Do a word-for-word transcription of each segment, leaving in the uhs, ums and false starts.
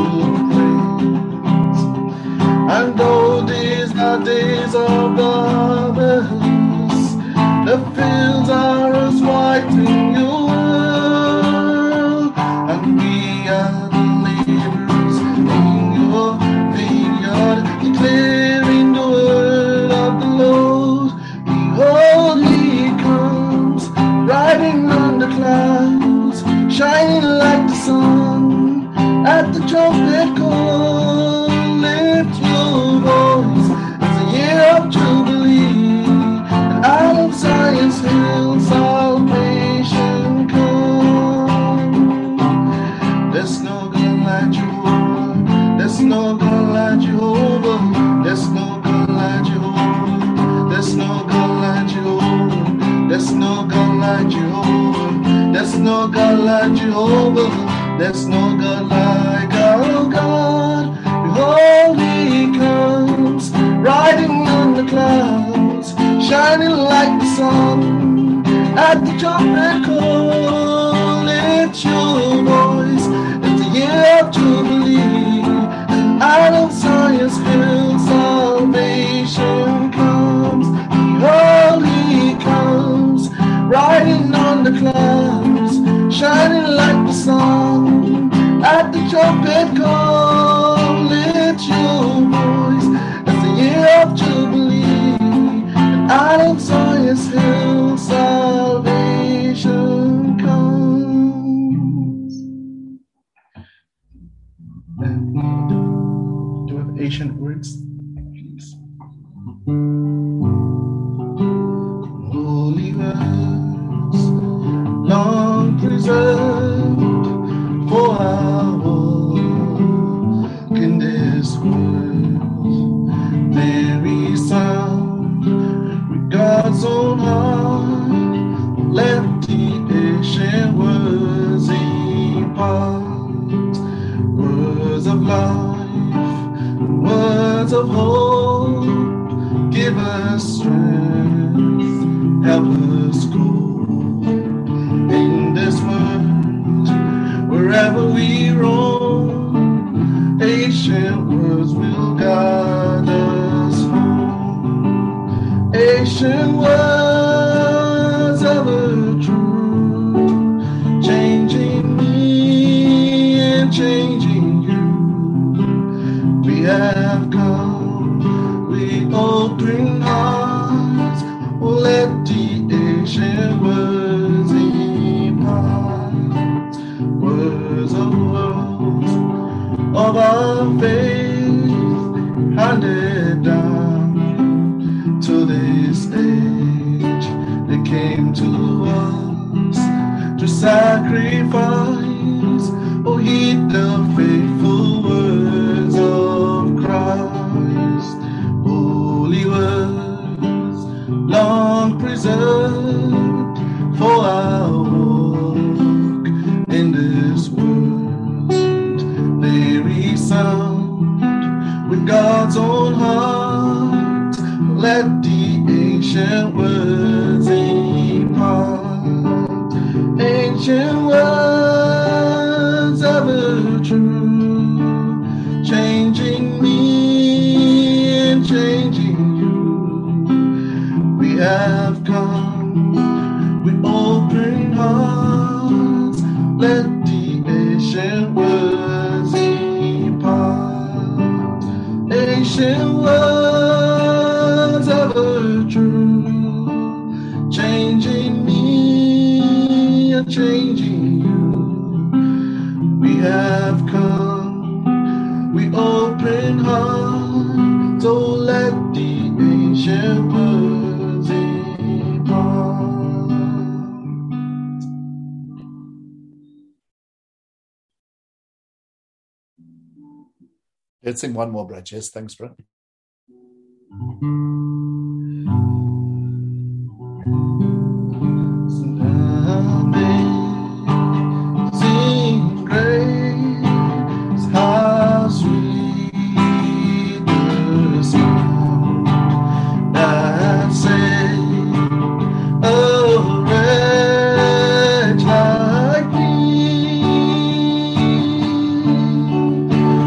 praise. And though these are days of darkness, the fields are as white in your world, and we are the laborers in your vineyard, declaring the word of the Lord. Behold, he comes, riding on the clouds, shining like the sun. At the trumpet call, lift your voice. It's a year of jubilee, and out of Zion's hill salvation comes. There's no God like Jehovah. There's no God like Jehovah. There's no God like Jehovah. There's no God like Jehovah. There's no God like Jehovah. There's no God like Jehovah. There's no God like our God. Behold, he comes, riding on the clouds, shining like the sun. At the trumpet call, lift your voice. It's the year of jubilee, and out of Zion's hill salvation comes. Behold, he comes, riding on the clouds, shining like the sun. At the trumpet call, lift your voice. It's the year of jubilee, and out of Zion's hill salvation comes. And do you have ancient words, please? Holy words, long preserved for our walk in this world. Very sound with God's own heart, let the ancient words impart. Words of life, words of hope, give us strength, help us go in this world. Wherever we roam, ancient words will guide us home. Ancient words ever true, changing me and changing you. We have come with open hearts, let the ancient words impart. Words of words of our faith handed down to this age. They came to us to sacrifice. Oh, heed the faithful words of Christ. Holy words, long preserved for our walk in this world. Very sound with God's own heart, let the ancient words impart. Ancient words ever true, changing me and changing you. We have come with open hearts, let the ancient words impart. Ancient words ever true, changing me and changing you. We have come with open hearts, so let the ancient words impart. Let's sing one more, Brad. Yes, thanks, Brad. Amazing grace, how sweet the sound that saved a wretch like me.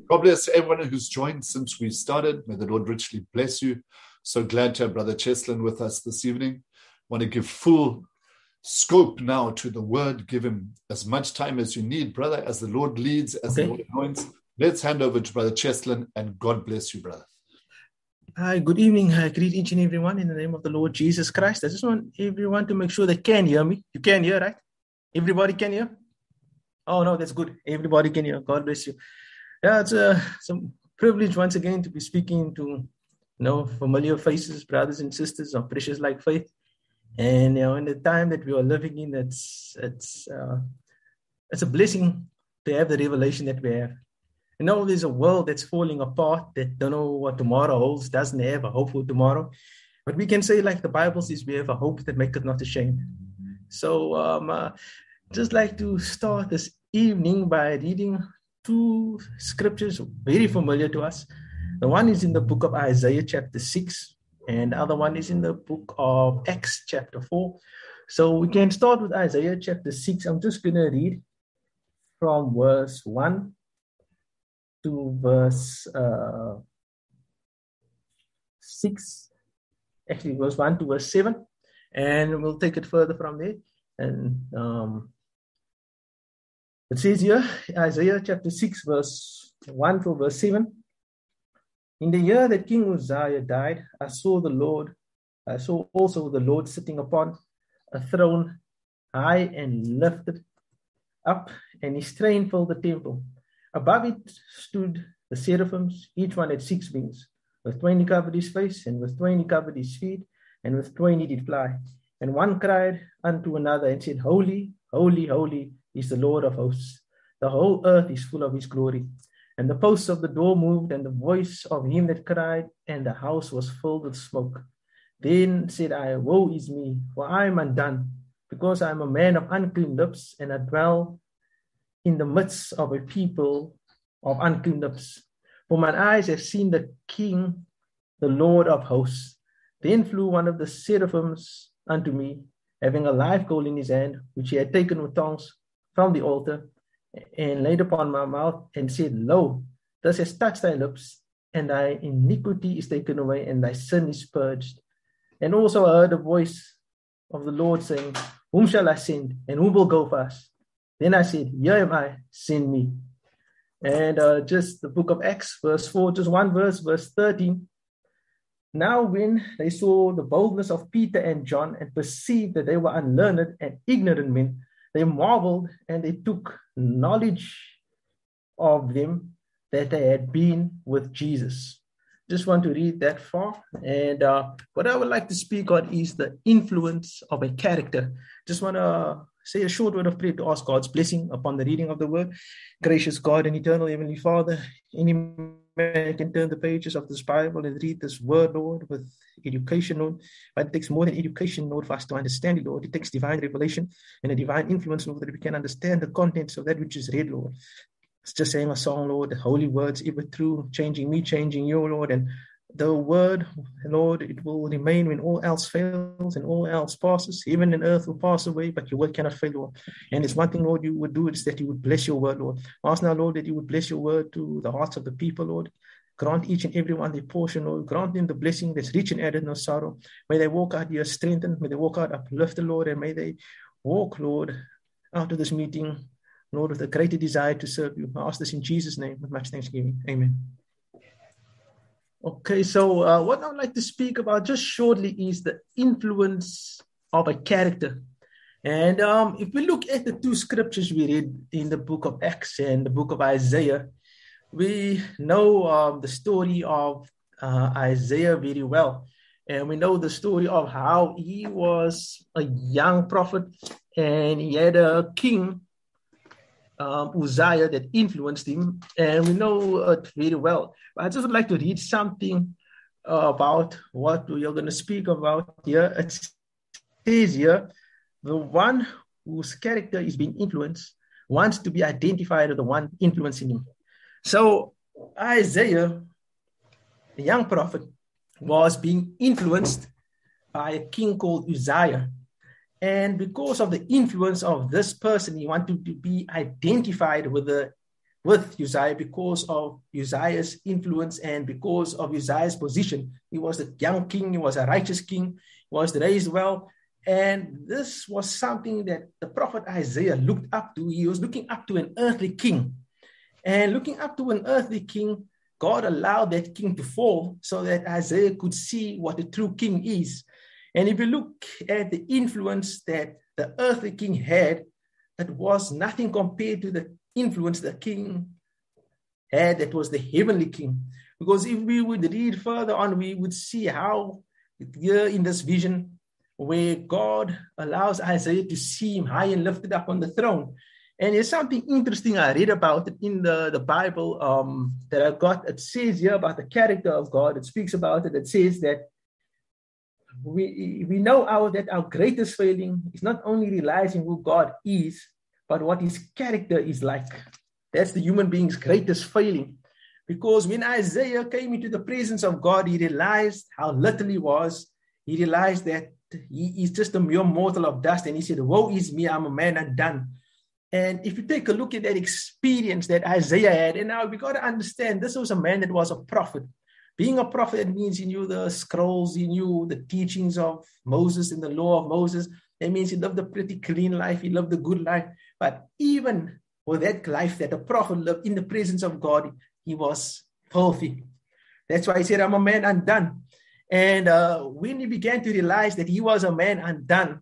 God bless everyone who's joined since we started. May the Lord richly bless you. So glad to have Brother Cheslin with us this evening. Want to give full scope now to the word. Give him as much time as you need, brother, as the Lord leads, as okay. the Lord anoints. Let's hand over to Brother Cheslin, and God bless you, brother. Hi, good evening. I greet each and everyone in the name of the Lord Jesus Christ. I just want everyone to make sure they can hear me. You can hear, right? Everybody can hear? Oh, no, that's good. Everybody can hear. God bless you. Yeah, it's a, it's a privilege once again to be speaking to, you know, familiar faces, brothers and sisters of Precious Like Faith. And, you know, in the time that we are living in, it's, it's, uh, it's a blessing to have the revelation that we have. You know, there's a world that's falling apart, that don't know what tomorrow holds, doesn't have a hope for tomorrow. But we can say, like the Bible says, we have a hope that maketh not ashamed. So um, uh, just like to start this evening by reading two scriptures very familiar to us. The one is in the book of Isaiah chapter six, and the other one is in the book of Acts chapter four. So we can start with Isaiah chapter six. I'm just going to read from verse one to verse uh, six, actually verse one to verse seven, and we'll take it further from there. And um, it says here, Isaiah chapter six, verse one to verse seven. In the year that King Uzziah died, I saw the Lord, I saw also the Lord sitting upon a throne, high and lifted up, and his train filled the temple. Above it stood the seraphims, each one had six wings. With twenty covered his face, and with twenty covered his feet, and with twenty did fly. And one cried unto another and said, Holy, holy, holy is the Lord of hosts. The whole earth is full of his glory. And the posts of the door moved, and the voice of him that cried, and the house was filled with smoke. Then said I, Woe is me, for I am undone, because I am a man of unclean lips, and I dwell in the midst of a people of unclean lips. For mine eyes have seen the King, the Lord of hosts. Then flew one of the seraphims unto me, having a live coal in his hand, which he had taken with tongs from the altar, and laid upon my mouth, and said, Lo, this has touched thy lips, and thy iniquity is taken away, and thy sin is purged. And also I heard a voice of the Lord saying, Whom shall I send, and who will go for us? Then I said, Here am I, send me. And uh, just the book of Acts, verse four, just one verse, verse thirteen. Now when they saw the boldness of Peter and John, and perceived that they were unlearned and ignorant men, they marveled, and they took knowledge of them that they had been with Jesus. Just want to read that far. And uh, what I would like to speak on is the influence of a character. Just want to say a short word of prayer to ask God's blessing upon the reading of the word. Gracious God and eternal Heavenly Father, any man can turn the pages of this Bible and read this word, Lord, with education, Lord. But it takes more than education, Lord, for us to understand it, Lord. It takes divine revelation and a divine influence, Lord, that we can understand the contents of that which is read, Lord. It's just saying a song, Lord, the holy words, ever true, changing me, changing you, Lord. And the word, Lord, it will remain when all else fails and all else passes. Heaven and earth will pass away, but your word cannot fail, Lord. And it's one thing, Lord, you would do is that you would bless your word, Lord. Ask now, Lord, that you would bless your word to the hearts of the people, Lord. Grant each and every one their portion, Lord. Grant them the blessing that's rich and added no sorrow. May they walk out here strengthened. May they walk out uplifted, Lord. And may they walk, Lord, out of this meeting, Lord, with a greater desire to serve you. I ask this in Jesus' name with much thanksgiving. Amen. Okay, so uh, what I would like to speak about just shortly is the influence of a character. And um, if we look at the two scriptures we read in the book of Acts and the book of Isaiah, we know um, the story of uh, Isaiah very well. And we know the story of how he was a young prophet and he had a king, Um, Uzziah, that influenced him, and we know it very well. But I just would like to read something uh, about what we are going to speak about here. It says here, the one whose character is being influenced wants to be identified as the one influencing him. So Isaiah, the young prophet, was being influenced by a king called Uzziah. And because of the influence of this person, he wanted to be identified with the with Uzziah because of Uzziah's influence and because of Uzziah's position. He was a young king. He was a righteous king. He was raised well. And this was something that the prophet Isaiah looked up to. He was looking up to an earthly king. And looking up to an earthly king, God allowed that king to fall so that Isaiah could see what the true king is. And if you look at the influence that the earthly king had, it was nothing compared to the influence the king had that was the heavenly king. Because if we would read further on, we would see how here in this vision where God allows Isaiah to see him high and lifted up on the throne. And there's something interesting I read about it in the, the Bible um, that I got. It says here about the character of God. It speaks about it. It says that we, we know our, that our greatest failing is not only realizing who God is, but what his character is like. That's the human being's greatest failing. Because when Isaiah came into the presence of God, he realized how little he was. He realized that he is just a mere mortal of dust. And he said, woe is me, I'm a man undone. And if you take a look at that experience that Isaiah had, and now we got to understand, this was a man that was a prophet. Being a prophet means he knew the scrolls, he knew the teachings of Moses and the law of Moses. That means he lived a pretty clean life, he lived a good life. But even with that life that a prophet lived in the presence of God, he was filthy. That's why he said, I'm a man undone. And uh, when he began to realize that he was a man undone,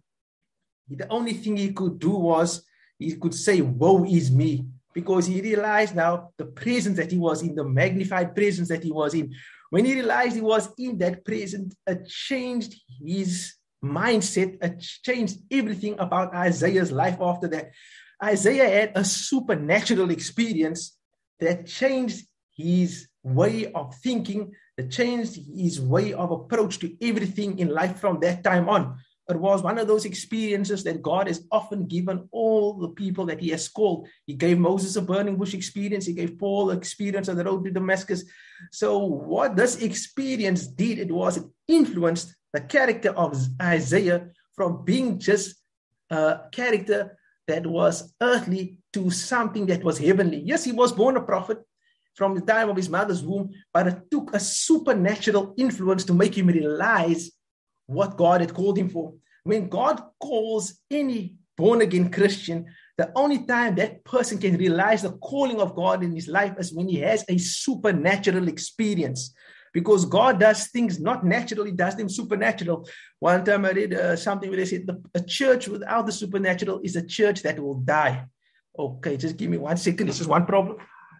the only thing he could do was he could say, woe is me, because he realized now the presence that he was in, the magnified presence that he was in. When he realized he was in that presence, it changed his mindset. It changed everything about Isaiah's life after that. Isaiah had a supernatural experience that changed his way of thinking, that changed his way of approach to everything in life from that time on. It was one of those experiences that God has often given all the people that he has called. He gave Moses a burning bush experience. He gave Paul the experience on the road to Damascus. So what this experience did, it was it influenced the character of Isaiah from being just a character that was earthly to something that was heavenly. Yes, he was born a prophet from the time of his mother's womb, but it took a supernatural influence to make him realize what God had called him for. When God calls any born-again Christian, the only time that person can realize the calling of God in his life is when he has a supernatural experience. Because God does things not naturally, he does them supernatural. One time I read uh, something where they said, a church without the supernatural is a church that will die. Okay, just give me one second. This is one problem.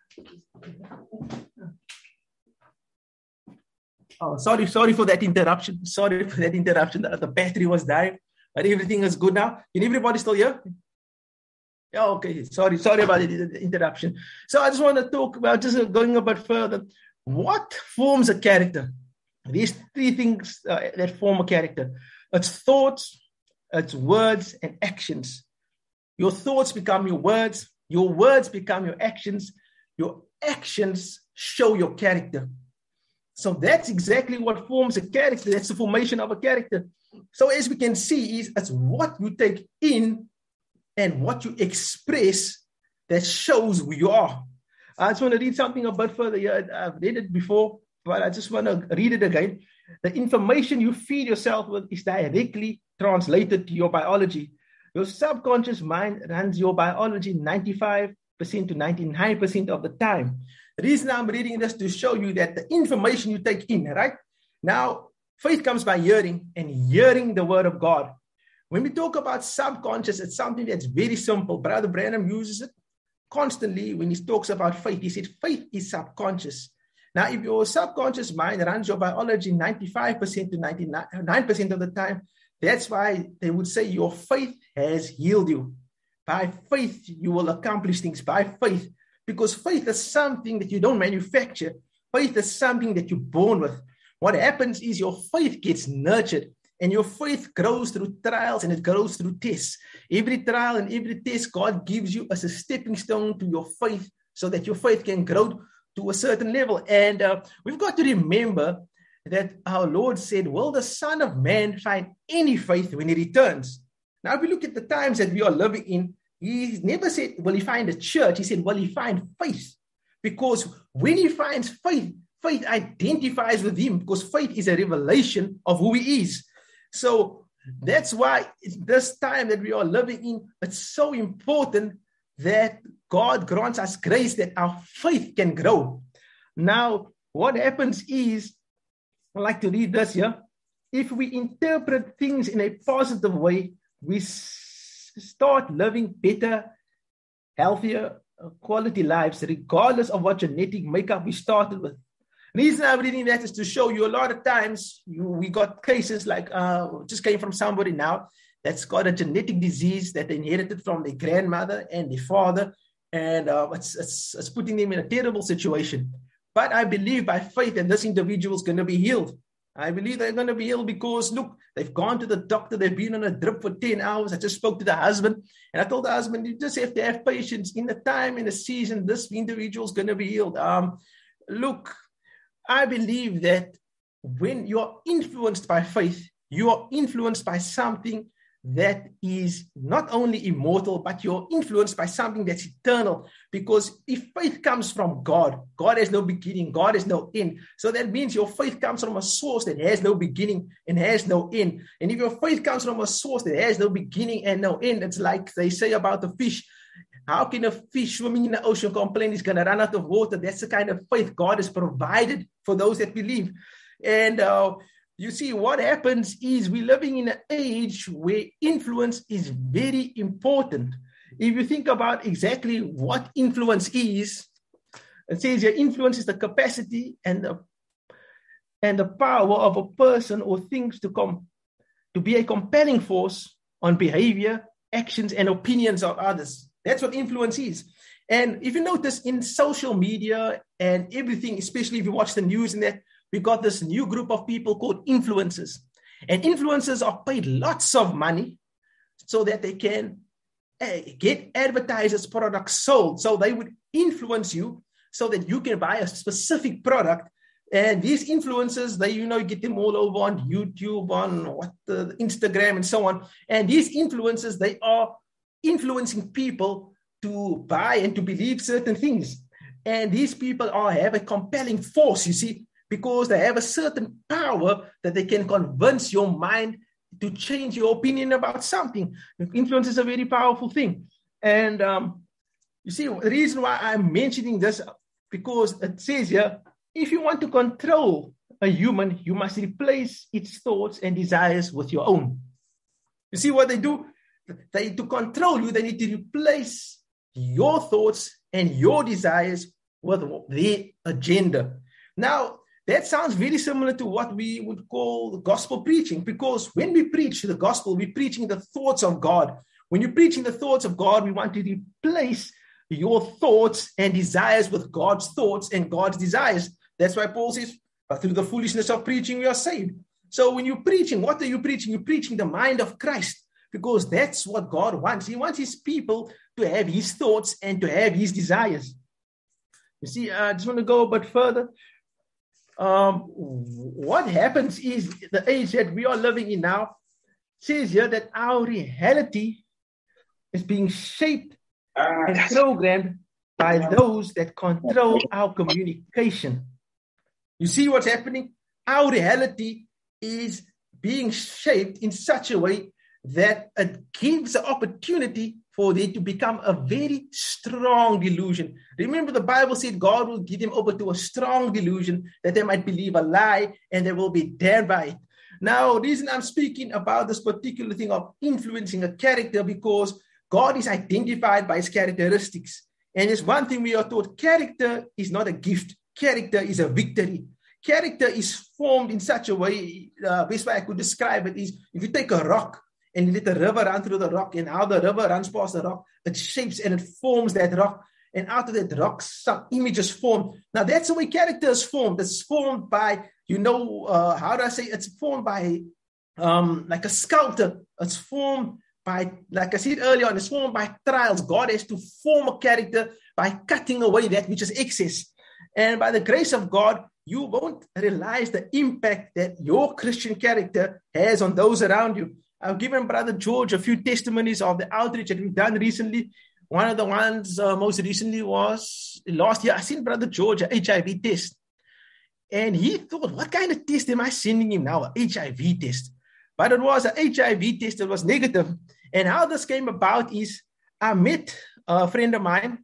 Oh, sorry, sorry for that interruption. Sorry for that interruption. The, the battery was dying, but everything is good now. Can everybody still hear? Yeah, okay. Sorry, sorry about the, the interruption. So I just want to talk about, just going a bit further, what forms a character? These three things uh, that form a character. It's thoughts, it's words, and actions. Your thoughts become your words. Your words become your actions. Your actions show your character. So that's exactly what forms a character. That's the formation of a character. So as we can see, is it's what you take in and what you express that shows who you are. I just want to read something a bit further here. I've read it before, but I just want to read it again. The information you feed yourself with is directly translated to your biology. Your subconscious mind runs your biology ninety-five percent to ninety-nine percent of the time. The reason I'm reading this to show you that the information you take in, right? Now, faith comes by hearing and hearing the word of God. When we talk about subconscious, it's something that's very simple. Brother Branham uses it constantly when he talks about faith. He said faith is subconscious. Now, if your subconscious mind runs your biology ninety-five percent to ninety-nine percent of the time, that's why they would say your faith has healed you. By faith, you will accomplish things. By faith. Because faith is something that you don't manufacture. Faith is something that you're born with. What happens is your faith gets nurtured and your faith grows through trials and it grows through tests. Every trial and every test God gives you as a stepping stone to your faith so that your faith can grow to a certain level. And uh, we've got to remember that our Lord said, will the Son of Man find any faith when he returns? Now, if we look at the times that we are living in, He never said, will he find a church? He said, will he find faith? Because when he finds faith, faith identifies with him, because faith is a revelation of who he is. So that's why this time that we are living in, it's so important that God grants us grace that our faith can grow. Now, what happens is, I like to read this here. If we interpret things in a positive way, we s- start living better, healthier, quality lives, regardless of what genetic makeup we started with. The reason I'm reading that is to show you a lot of times you, we got cases like, uh, just came from somebody now that's got a genetic disease that they inherited from their grandmother and their father, and uh, it's, it's, it's putting them in a terrible situation. But I believe by faith that this individual is going to be healed. I believe they're going to be healed because, look, they've gone to the doctor, they've been on a drip for ten hours. I just spoke to the husband, and I told the husband, you just have to have patience. In the time, in the season, this individual is going to be healed. Um, look, I believe that when you're influenced by faith, you are influenced by something that is not only immortal, but you're influenced by something that's eternal. Because if faith comes from God, God has no beginning, God has no end. So that means your faith comes from a source that has no beginning and has no end. And if your faith comes from a source that has no beginning and no end, it's like they say about the fish. How can a fish swimming in the ocean complain he's going to run out of water? That's the kind of faith God has provided for those that believe. And uh, you see, what happens is we're living in an age where influence is very important. If you think about exactly what influence is, it says your influence is the capacity and the, and the power of a person or things to come to be a compelling force on behavior, actions, and opinions of others. That's what influence is. And if you notice in social media and everything, especially if you watch the news and that, we got this new group of people called influencers. And influencers are paid lots of money so that they can uh, get advertisers' products sold. So they would influence you so that you can buy a specific product. And these influencers, they, you know, you get them all over on YouTube, on what the Instagram and so on. And these influencers, they are influencing people to buy and to believe certain things. And these people are have a compelling force, you see, because they have a certain power that they can convince your mind to change your opinion about something. Influence is a very powerful thing. And um, you see, the reason why I'm mentioning this, because it says here, if you want to control a human, you must replace its thoughts and desires with your own. You see what they do? They, to control you, they need to replace your thoughts and your desires with their agenda. Now, that sounds very similar to what we would call gospel preaching, because when we preach the gospel, we're preaching the thoughts of God. When you're preaching the thoughts of God, we want to replace your thoughts and desires with God's thoughts and God's desires. That's why Paul says, but through the foolishness of preaching, we are saved. So when you're preaching, what are you preaching? You're preaching the mind of Christ, because that's what God wants. He wants his people to have his thoughts and to have his desires. You see, I just want to go a bit further. Um, what happens is the age that we are living in now says here that our reality is being shaped and programmed by those that control our communication. You see what's happening? Our reality is being shaped in such a way that it gives the opportunity for them to become a very strong delusion. Remember, the Bible said God will give them over to a strong delusion that they might believe a lie and they will be damned by it. Now, the reason I'm speaking about this particular thing of influencing a character, because God is identified by his characteristics. And there's one thing we are taught: character is not a gift. Character is a victory. Character is formed in such a way, uh, best way I could describe it is, if you take a rock and you let the river run through the rock, and how the river runs past the rock, it shapes and it forms that rock. And out of that rock, some images formed. Now, that's the way character is formed. It's formed by, you know, uh, how do I say? It's formed by, um, like a sculptor. It's formed by, like I said earlier on, it's formed by trials. God has to form a character by cutting away that which is excess. And by the grace of God, you won't realize the impact that your Christian character has on those around you. I've given Brother George a few testimonies of the outreach that we've done recently. One of the ones uh, most recently was last year. I sent Brother George an H I V test. And he thought, what kind of test am I sending him now? An H I V test. But it was an H I V test that was negative. And how this came about is I met a friend of mine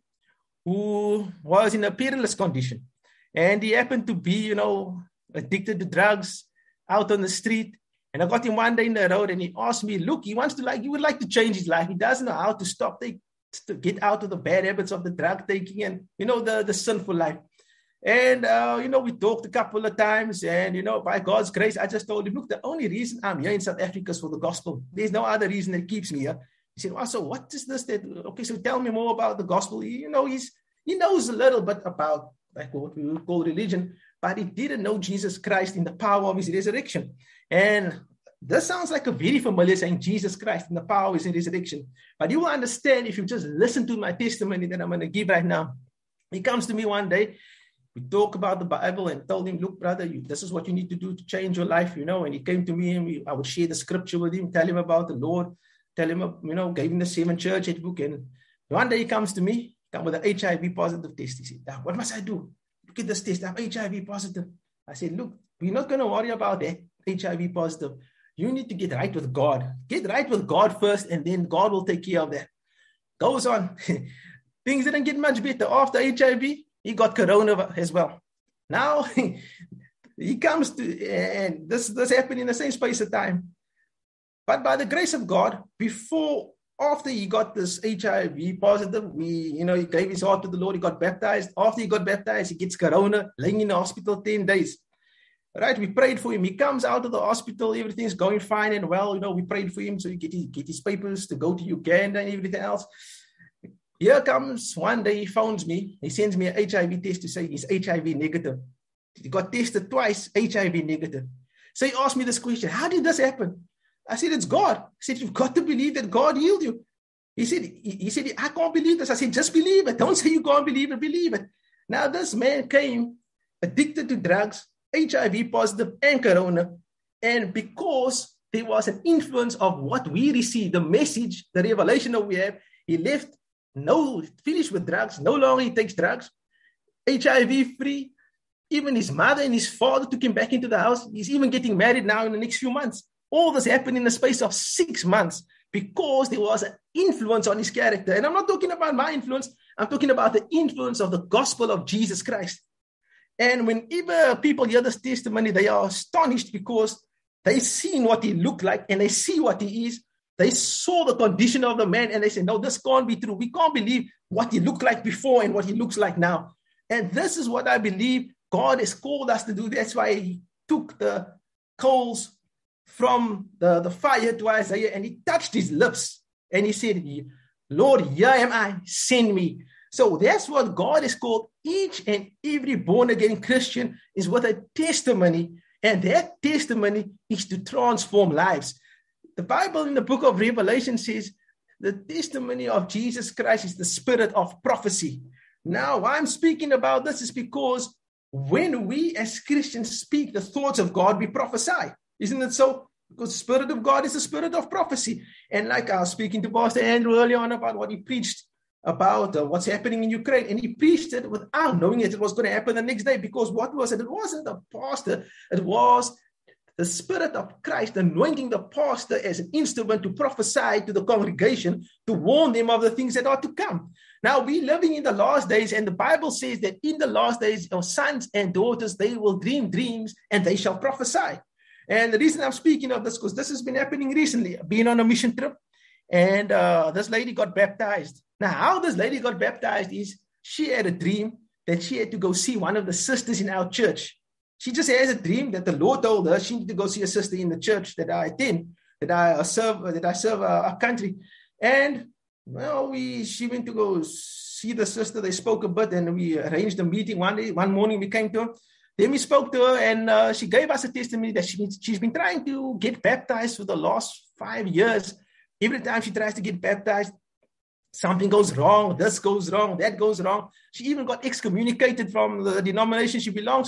who was in a perilous condition. And he happened to be, you know, addicted to drugs, out on the street. And I got him one day in the road and he asked me, look, he wants to like, he would like to change his life. He doesn't know how to stop, take, to get out of the bad habits of the drug taking and, you know, the, the sinful life. And, uh, you know, we talked a couple of times and, you know, by God's grace, I just told him, look, the only reason I'm here in South Africa is for the gospel. There's no other reason that keeps me here. He said, well, so what is this? That, okay, so tell me more about the gospel. He, you know, he's, he knows a little bit about like what we would call religion, but he didn't know Jesus Christ in the power of his resurrection. And this sounds like a very familiar saying, Jesus Christ in the power of his resurrection. But you will understand if you just listen to my testimony that I'm going to give right now. He comes to me one day. We talk about the Bible and told him, look, brother, you, this is what you need to do to change your life, you know. And he came to me and we, I would share the scripture with him, tell him about the Lord, tell him, you know, gave him the seven church age book. And one day he comes to me, come with an H I V positive test. He said, now, what must I do? Look at this test. I'm H I V positive. I said, look, we're not going to worry about that, H I V positive. You need to get right with God. Get right with God first, and then God will take care of that. Goes on. Things didn't get much better. After H I V, he got corona as well. Now, he comes to, and this, this happened in the same space of time. But by the grace of God, before, after he got this H I V positive, we, you know, he gave his heart to the Lord, he got baptized. After he got baptized, he gets corona, laying in the hospital ten days. Right, we prayed for him. He comes out of the hospital, everything's going fine and well. You know, we prayed for him so he get his, get his papers to go to Uganda and everything else. Here comes one day, he phones me. He sends me an H I V test to say he's H I V negative. He got tested twice, H I V negative. So he asked me this question, how did this happen? I said, it's God. I said, you've got to believe that God healed you. He said, he, he said, I can't believe this. I said, just believe it. Don't say you can't believe it, believe it. Now this man came addicted to drugs, H I V positive and corona. And because there was an influence of what we received, the message, the revelation that we have, he left, no, finished with drugs, no longer he takes drugs, H I V free. Even his mother and his father took him back into the house. He's even getting married now in the next few months. All this happened in the space of six months because there was an influence on his character. And I'm not talking about my influence. I'm talking about the influence of the gospel of Jesus Christ. And whenever people hear this testimony, they are astonished because they've seen what he looked like and they see what he is. They saw the condition of the man and they say, no, this can't be true. We can't believe what he looked like before and what he looks like now. And this is what I believe God has called us to do. That's why he took the coals from the, the fire to Isaiah and he touched his lips and he said, Lord, here am I, send me. So that's what God has called each and every born-again Christian is with a testimony, and that testimony is to transform lives. The Bible in the book of Revelation says the testimony of Jesus Christ is the spirit of prophecy. Now, why I'm speaking about this is because when we as Christians speak the thoughts of God, we prophesy. Isn't it so? Because the Spirit of God is the spirit of prophecy. And like I was speaking to Pastor Andrew earlier on about what he preached about uh, what's happening in Ukraine. And he preached it without knowing that it was going to happen the next day. Because what was it? It wasn't the pastor. It was the Spirit of Christ anointing the pastor as an instrument to prophesy to the congregation, to warn them of the things that are to come. Now, we're living in the last days, and the Bible says that in the last days, your sons and daughters, they will dream dreams and they shall prophesy. And the reason I'm speaking of this, because this has been happening recently, being on a mission trip, and uh, this lady got baptized. Now, how this lady got baptized is she had a dream that she had to go see one of the sisters in our church. She just has a dream that the Lord told her she needed to go see a sister in the church that I attend, that I serve, that I serve our country. And well, we she went to go see the sister. They spoke a bit, and we arranged a meeting one day. One morning, we came to her. Then we spoke to her, and uh, she gave us a testimony that she, she's been trying to get baptized for the last five years. Every time she tries to get baptized, something goes wrong. This goes wrong. That goes wrong. She even got excommunicated from the denomination she belongs to.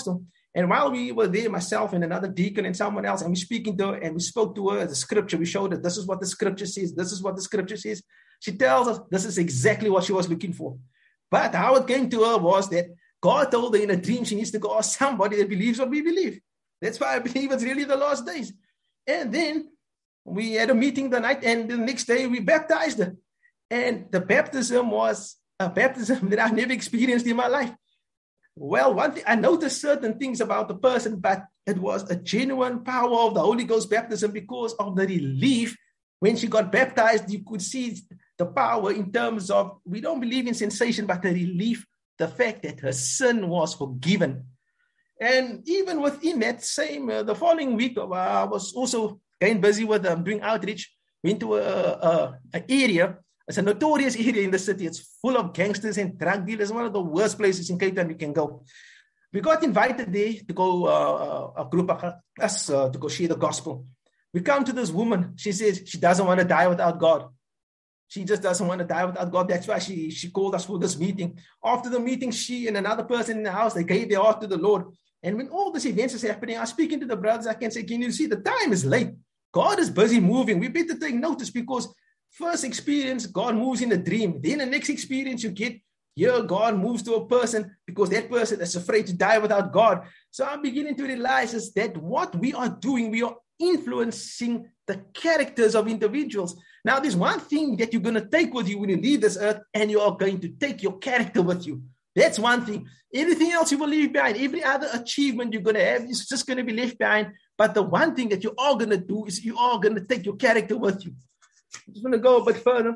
And while we were there, myself and another deacon and someone else, and we speaking to her, and we spoke to her the scripture, we showed her, this is what the scripture says, this is what the scripture says. She tells us this is exactly what she was looking for. But how it came to her was that God told her in a dream she needs to go ask somebody that believes what we believe. That's why I believe it's really the last days. And then we had a meeting the night, and the next day we baptized her. And the baptism was a baptism that I've never experienced in my life. Well, one thing, I noticed certain things about the person, but it was a genuine power of the Holy Ghost baptism because of the relief. When she got baptized, you could see the power in terms of, we don't believe in sensation, but the relief, the fact that her sin was forgiven. And even within that same, uh, the following week, uh, I was also getting busy with um, doing outreach, went to a, a, a area. It's a notorious area in the city. It's full of gangsters and drug dealers. One of the worst places in Cape Town you can go. We got invited there to go, uh, a group of us, uh, to go share the gospel. We come to this woman. She says she doesn't want to die without God. She just doesn't want to die without God. That's why she, she called us for this meeting. After the meeting, she and another person in the house, they gave their heart to the Lord. And when all these events is happening, I'm speaking to the brothers. I can say, can you see the time is late? God is busy moving. We better take notice because first experience, God moves in a dream. Then the next experience you get, here God moves to a person because that person is afraid to die without God. So I'm beginning to realize is that what we are doing, we are influencing the characters of individuals. Now, there's one thing that you're going to take with you when you leave this earth, and you are going to take your character with you. That's one thing. Everything else you will leave behind. Every other achievement you're going to have is just going to be left behind. But the one thing that you are going to do is you are going to take your character with you. I'm just going to go a bit further.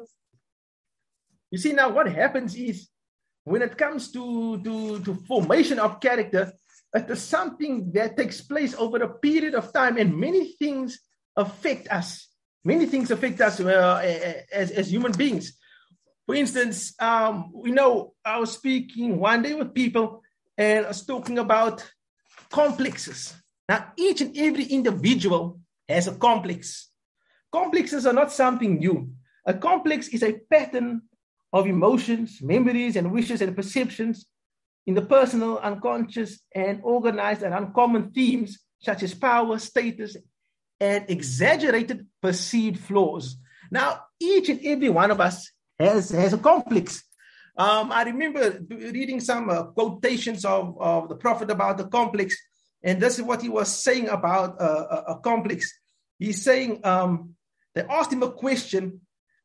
You see, now what happens is when it comes to, to, to formation of character, it is something that takes place over a period of time, and many things affect us. Many things affect us uh, as, as human beings. For instance, um, you know, I was speaking one day with people, and I was talking about complexes. Now, each and every individual has a complex. Complexes are not something new. A complex is a pattern of emotions, memories, and wishes and perceptions in the personal, unconscious, and organized and uncommon themes such as power, status, and exaggerated perceived flaws. Now, each and every one of us has, has a complex. Um, I remember reading some uh, quotations of, of the prophet about the complex, and this is what he was saying about uh, a, a complex. He's saying, um, they asked him a question,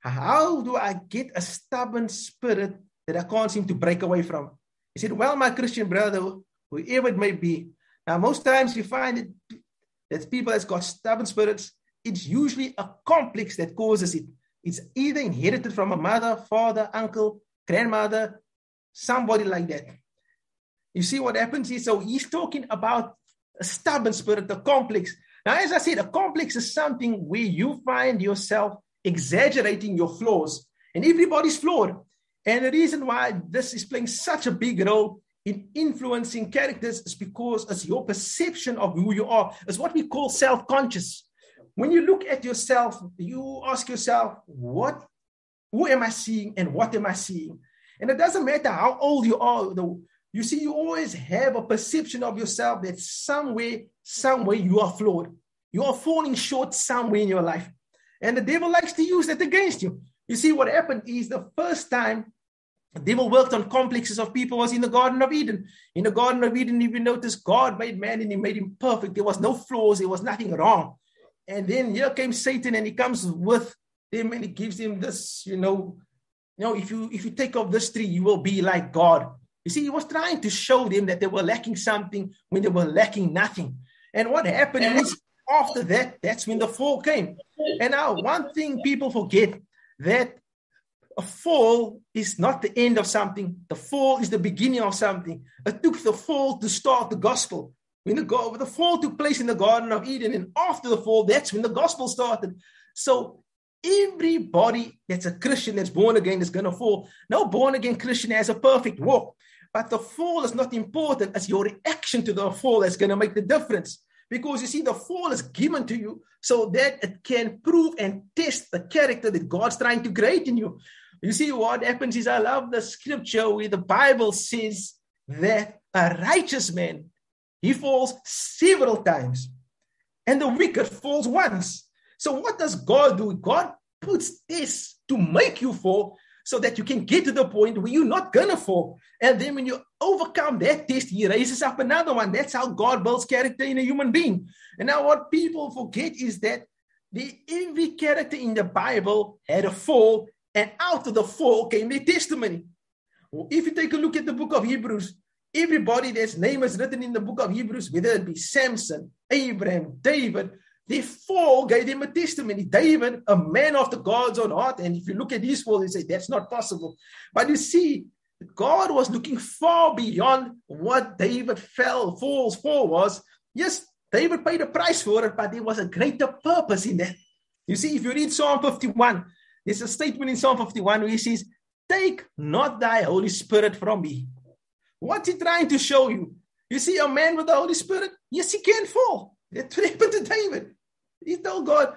how do I get a stubborn spirit that I can't seem to break away from? He said, well, my Christian brother, whoever it may be, now most times you find it that people that's got stubborn spirits, it's usually a complex that causes it. It's either inherited from a mother, father, uncle, grandmother, somebody like that. You see what happens is, so he's talking about a stubborn spirit, a complex. Now, as I said, a complex is something where you find yourself exaggerating your flaws, and everybody's flawed. And the reason why this is playing such a big role in influencing characters is because it's your perception of who you are. It's what we call self-conscious. When you look at yourself, you ask yourself, what, who am I seeing and what am I seeing? And it doesn't matter how old you are, though. You see, you always have a perception of yourself that somewhere, somewhere you are flawed. You are falling short somewhere in your life. And the devil likes to use that against you. You see, what happened is the first time the devil worked on complexes of people was in the Garden of Eden. In the Garden of Eden, if you notice, God made man and he made him perfect. There was no flaws. There was nothing wrong. And then here came Satan, and he comes with them and he gives him this, you know, you know, if you if you take off this tree, you will be like God. You see, he was trying to show them that they were lacking something when they were lacking nothing. And what happened is, after that, that's when the fall came. And now, one thing people forget, that a fall is not the end of something. The fall is the beginning of something. It took the fall to start the gospel. When the, the fall took place in the Garden of Eden, and after the fall, that's when the gospel started. So everybody that's a Christian that's born again is going to fall. No born again Christian has a perfect walk. But the fall is not important. It's your reaction to the fall that's going to make the difference. Because you see, the fall is given to you so that it can prove and test the character that God's trying to create in you. You see, what happens is, I love the scripture where the Bible says that a righteous man he falls several times. And the wicked falls once. So what does God do? God puts this to make you fall so that you can get to the point where you're not going to fall. And then when you overcome that test, he raises up another one. That's how God builds character in a human being. And now what people forget is that the, every character in the Bible had a fall, and out of the fall came their testimony. If you take a look at the book of Hebrews, everybody that's name is written in the book of Hebrews, whether it be Samson, Abraham, David, their fall gave them a testimony. David, a man after God's own heart, and if you look at his fall, you say, that's not possible. But you see, God was looking far beyond what David fell, falls for was. Yes, David paid a price for it, but there was a greater purpose in that. You see, if you read Psalm fifty-one, there's a statement in Psalm fifty-one where he says, take not thy Holy Spirit from me. What's he trying to show you? You see, a man with the Holy Spirit, yes, he can fall. That's what happened to David. He told God,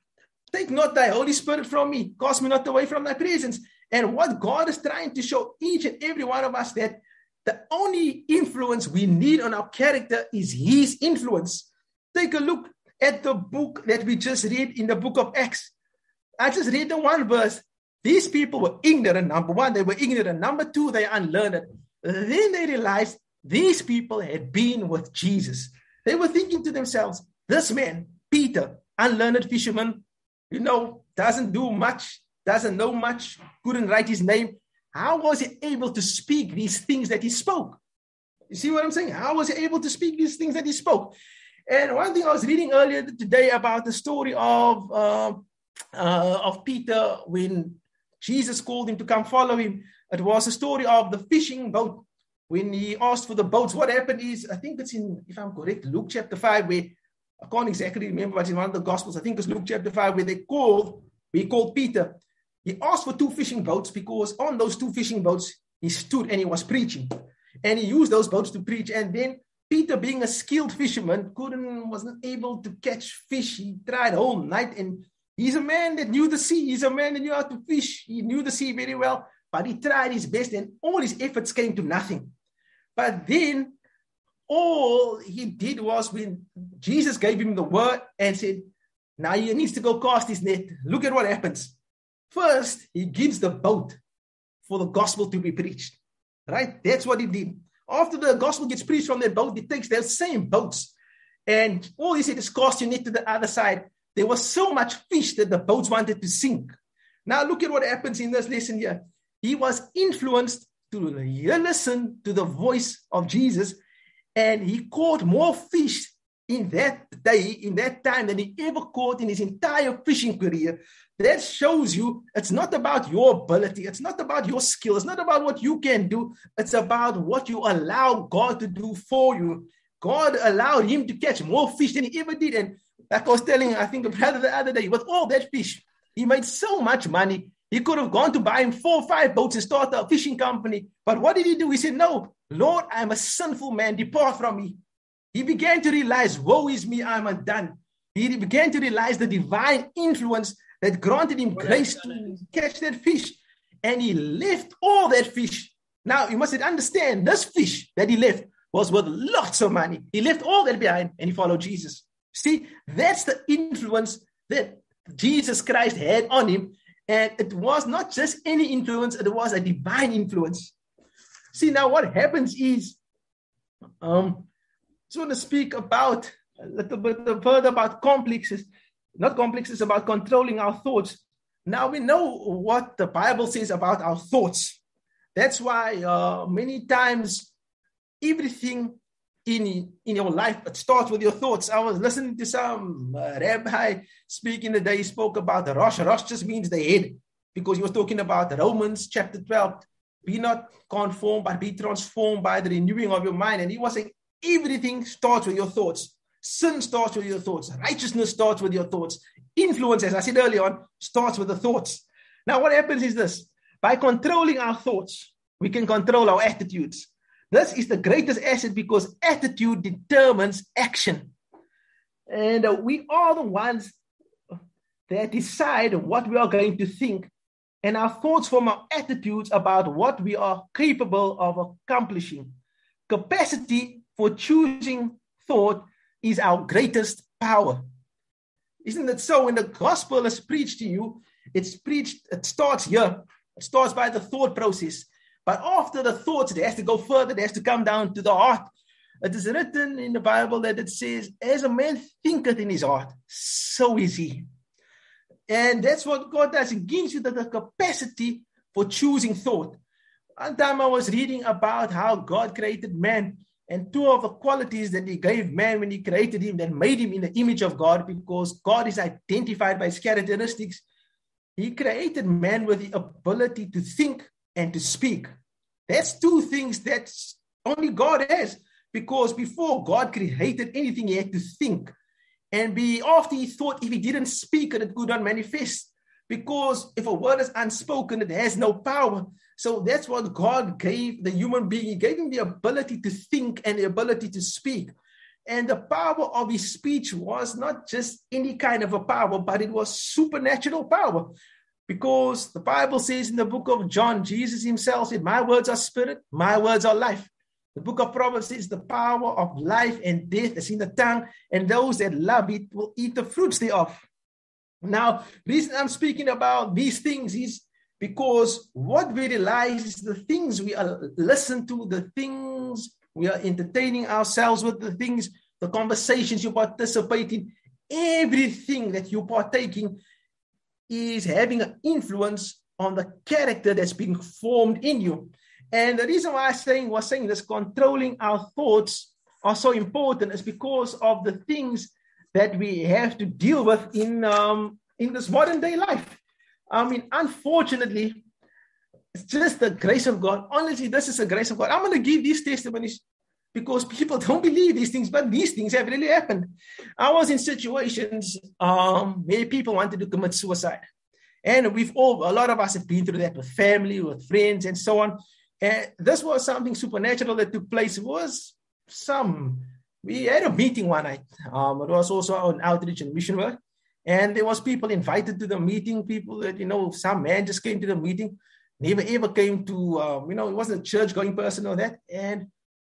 take not thy Holy Spirit from me. Cast me not away from thy presence. And what God is trying to show each and every one of us, that the only influence we need on our character is his influence. Take a look at the book that we just read in the book of Acts. I just read the one verse. These people were ignorant. Number one, they were ignorant. Number two, they unlearned. Then they realized these people had been with Jesus. They were thinking to themselves, this man, Peter, unlearned fisherman, you know, doesn't do much, doesn't know much, couldn't write his name. How was he able to speak these things that he spoke? You see what I'm saying? How was he able to speak these things that he spoke? And one thing I was reading earlier today about the story of, uh, uh, of Peter when Jesus called him to come follow him. It was a story of the fishing boat. When he asked for the boats, what happened is, I think it's in, if I'm correct, Luke chapter five, where I can't exactly remember, but in one of the Gospels, I think it's Luke chapter five, where they called, we called Peter. He asked for two fishing boats because on those two fishing boats, he stood and he was preaching. And he used those boats to preach. And then Peter, being a skilled fisherman, couldn't, wasn't able to catch fish. He tried all night, and he's a man that knew the sea. He's a man that knew how to fish. He knew the sea very well, but he tried his best, and all his efforts came to nothing. But then all he did was, when Jesus gave him the word and said, now he needs to go cast his net. Look at what happens. First, he gives the boat for the gospel to be preached. Right? That's what he did. After the gospel gets preached from that boat, he takes those same boats. And all he said is cast your net to the other side. There was so much fish that the boats wanted to sink. Now look at what happens in this lesson here. He was influenced to listen to the voice of Jesus, and he caught more fish in that day, in that time, than he ever caught in his entire fishing career. That shows you it's not about your ability. It's not about your skill. It's not about what you can do. It's about what you allow God to do for you. God allowed him to catch more fish than he ever did. And like I was telling, I think, a brother the other day, with all that fish, he made so much money. He could have gone to buy him four or five boats and start a fishing company. But what did he do? He said, no, Lord, I'm a sinful man. Depart from me. He began to realize, woe is me, I'm undone. He began to realize the divine influence that granted him grace to catch that fish. And he left all that fish. Now, you must understand, this fish that he left was worth lots of money. He left all that behind and he followed Jesus. See, that's the influence that Jesus Christ had on him. And it was not just any influence, it was a divine influence. See, now what happens is, um, I just want to speak about a little bit further about complexes, not complexes, about controlling our thoughts. Now we know what the Bible says about our thoughts. That's why uh, many times everything in, in your life, it starts with your thoughts. I was listening to some uh, rabbi speaking the day. He spoke about the Rosh. Rosh just means the head, because he was talking about Romans chapter twelve. Be not conformed, but be transformed by the renewing of your mind. And he was saying everything starts with your thoughts. Sin starts with your thoughts. Righteousness starts with your thoughts. Influence, as I said earlier on, starts with the thoughts. Now what happens is this. By controlling our thoughts, we can control our attitudes. This is the greatest asset, because attitude determines action. And uh, we are the ones that decide what we are going to think. And our thoughts form our attitudes about what we are capable of accomplishing. Capacity for choosing thought is our greatest power. Isn't it so? When the gospel is preached to you, it's preached, it starts here. It starts by the thought process. But after the thoughts, it has to go further. It has to come down to the heart. It is written in the Bible that it says, as a man thinketh in his heart, so is he. And that's what God does. He gives you the, the capacity for choosing thought. One time I was reading about how God created man, and two of the qualities that he gave man when he created him, that made him in the image of God, because God is identified by his characteristics. He created man with the ability to think and to speak. That's two things that only God has, because before God created anything, he had to think. And be after he thought, if he didn't speak it, it could not manifest. Because if a word is unspoken, it has no power. So that's what God gave the human being. He gave him the ability to think and the ability to speak. And the power of his speech was not just any kind of a power, but it was supernatural power. Because the Bible says in the book of John, Jesus himself said, my words are spirit, my words are life. The book of Proverbs says the power of life and death is in the tongue, and those that love it will eat the fruits thereof. Now, the reason I'm speaking about these things is because what we realize is the things we are listen to, the things we are entertaining ourselves with, the things, the conversations you participate in, everything that you partake in is having an influence on the character that's being formed in you. And the reason why I saying, was saying this, controlling our thoughts are so important is because of the things that we have to deal with in um, in this modern day life. I mean, unfortunately, it's just the grace of God. Honestly, this is the grace of God. I'm going to give these testimonies because people don't believe these things, but these things have really happened. I was in situations um, where people wanted to commit suicide. And we've all, a lot of us have been through that with family, with friends, and so on. And this was something supernatural that took place. It was some, we had a meeting one night. Um, it was also on outreach and mission work. And there was people invited to the meeting, people that, you know, some man just came to the meeting, never ever came to, um, you know, he wasn't a church-going person or that. And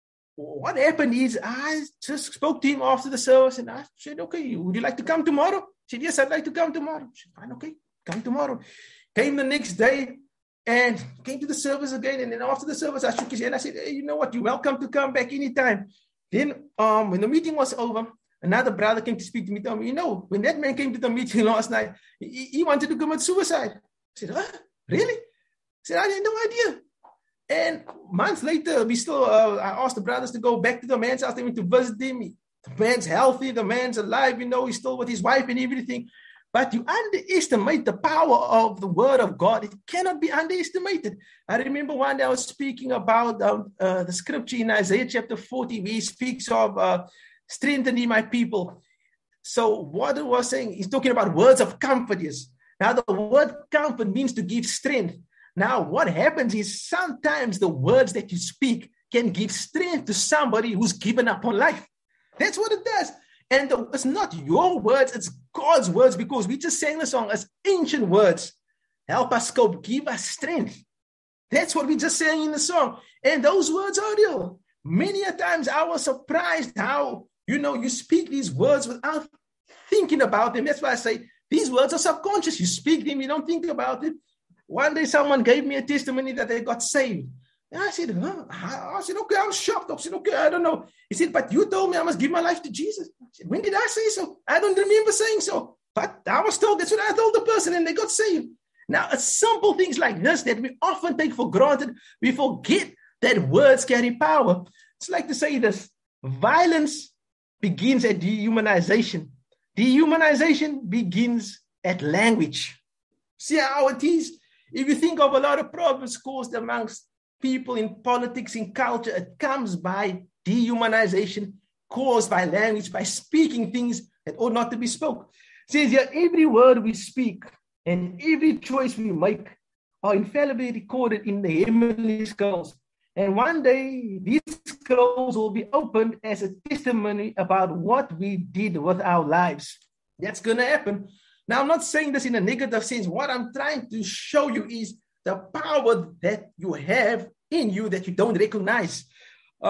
what happened is I just spoke to him after the service and I said, okay, would you like to come tomorrow? He said, yes, I'd like to come tomorrow. I said, fine, okay, come tomorrow. Came the next day and came to the service again. And then after the service, I shook his hand. I said, hey, you know what? You're welcome to come back anytime. Then um, when the meeting was over, another brother came to speak to me, told me, you know, when that man came to the meeting last night, he, he wanted to commit suicide. I said, huh? Really? I said, I had no idea. And months later, we still, uh, I asked the brothers to go back to the man's house. They went to visit him. He, the man's healthy. The man's alive. You know, he's still with his wife and everything. But you underestimate the power of the word of God. It cannot be underestimated. I remember one day I was speaking about uh, uh, the scripture in Isaiah chapter forty, where he speaks of uh, strengthening my people. So what it was saying, he's talking about words of comfort. Yes. Now the word comfort means to give strength. Now, what happens is sometimes the words that you speak can give strength to somebody who's given up on life. That's what it does. And the, it's not your words, it's God's words, because we just sang the song as ancient words. Help us cope, give us strength. That's what we just sang in the song. And those words are real. Many a times I was surprised how, you know, you speak these words without thinking about them. That's why I say these words are subconscious. You speak them, you don't think about it. One day someone gave me a testimony that they got saved. And I said, huh? I said, okay, I was shocked. I said, okay, I don't know. He said, but you told me I must give my life to Jesus. I said, when did I say so? I don't remember saying so. But I was told, that's what I told the person, and they got saved. Now, it's simple things like this that we often take for granted. We forget that words carry power. It's like to say this, violence begins at dehumanization. Dehumanization begins at language. See how it is? If you think of a lot of problems caused amongst people in politics, in culture, it comes by dehumanization, caused by language, by speaking things that ought not to be spoken. It says here, every word we speak and every choice we make are infallibly recorded in the heavenly scrolls. And one day, these scrolls will be opened as a testimony about what we did with our lives. That's going to happen. Now, I'm not saying this in a negative sense. What I'm trying to show you is the power that you have in you that you don't recognize. Um,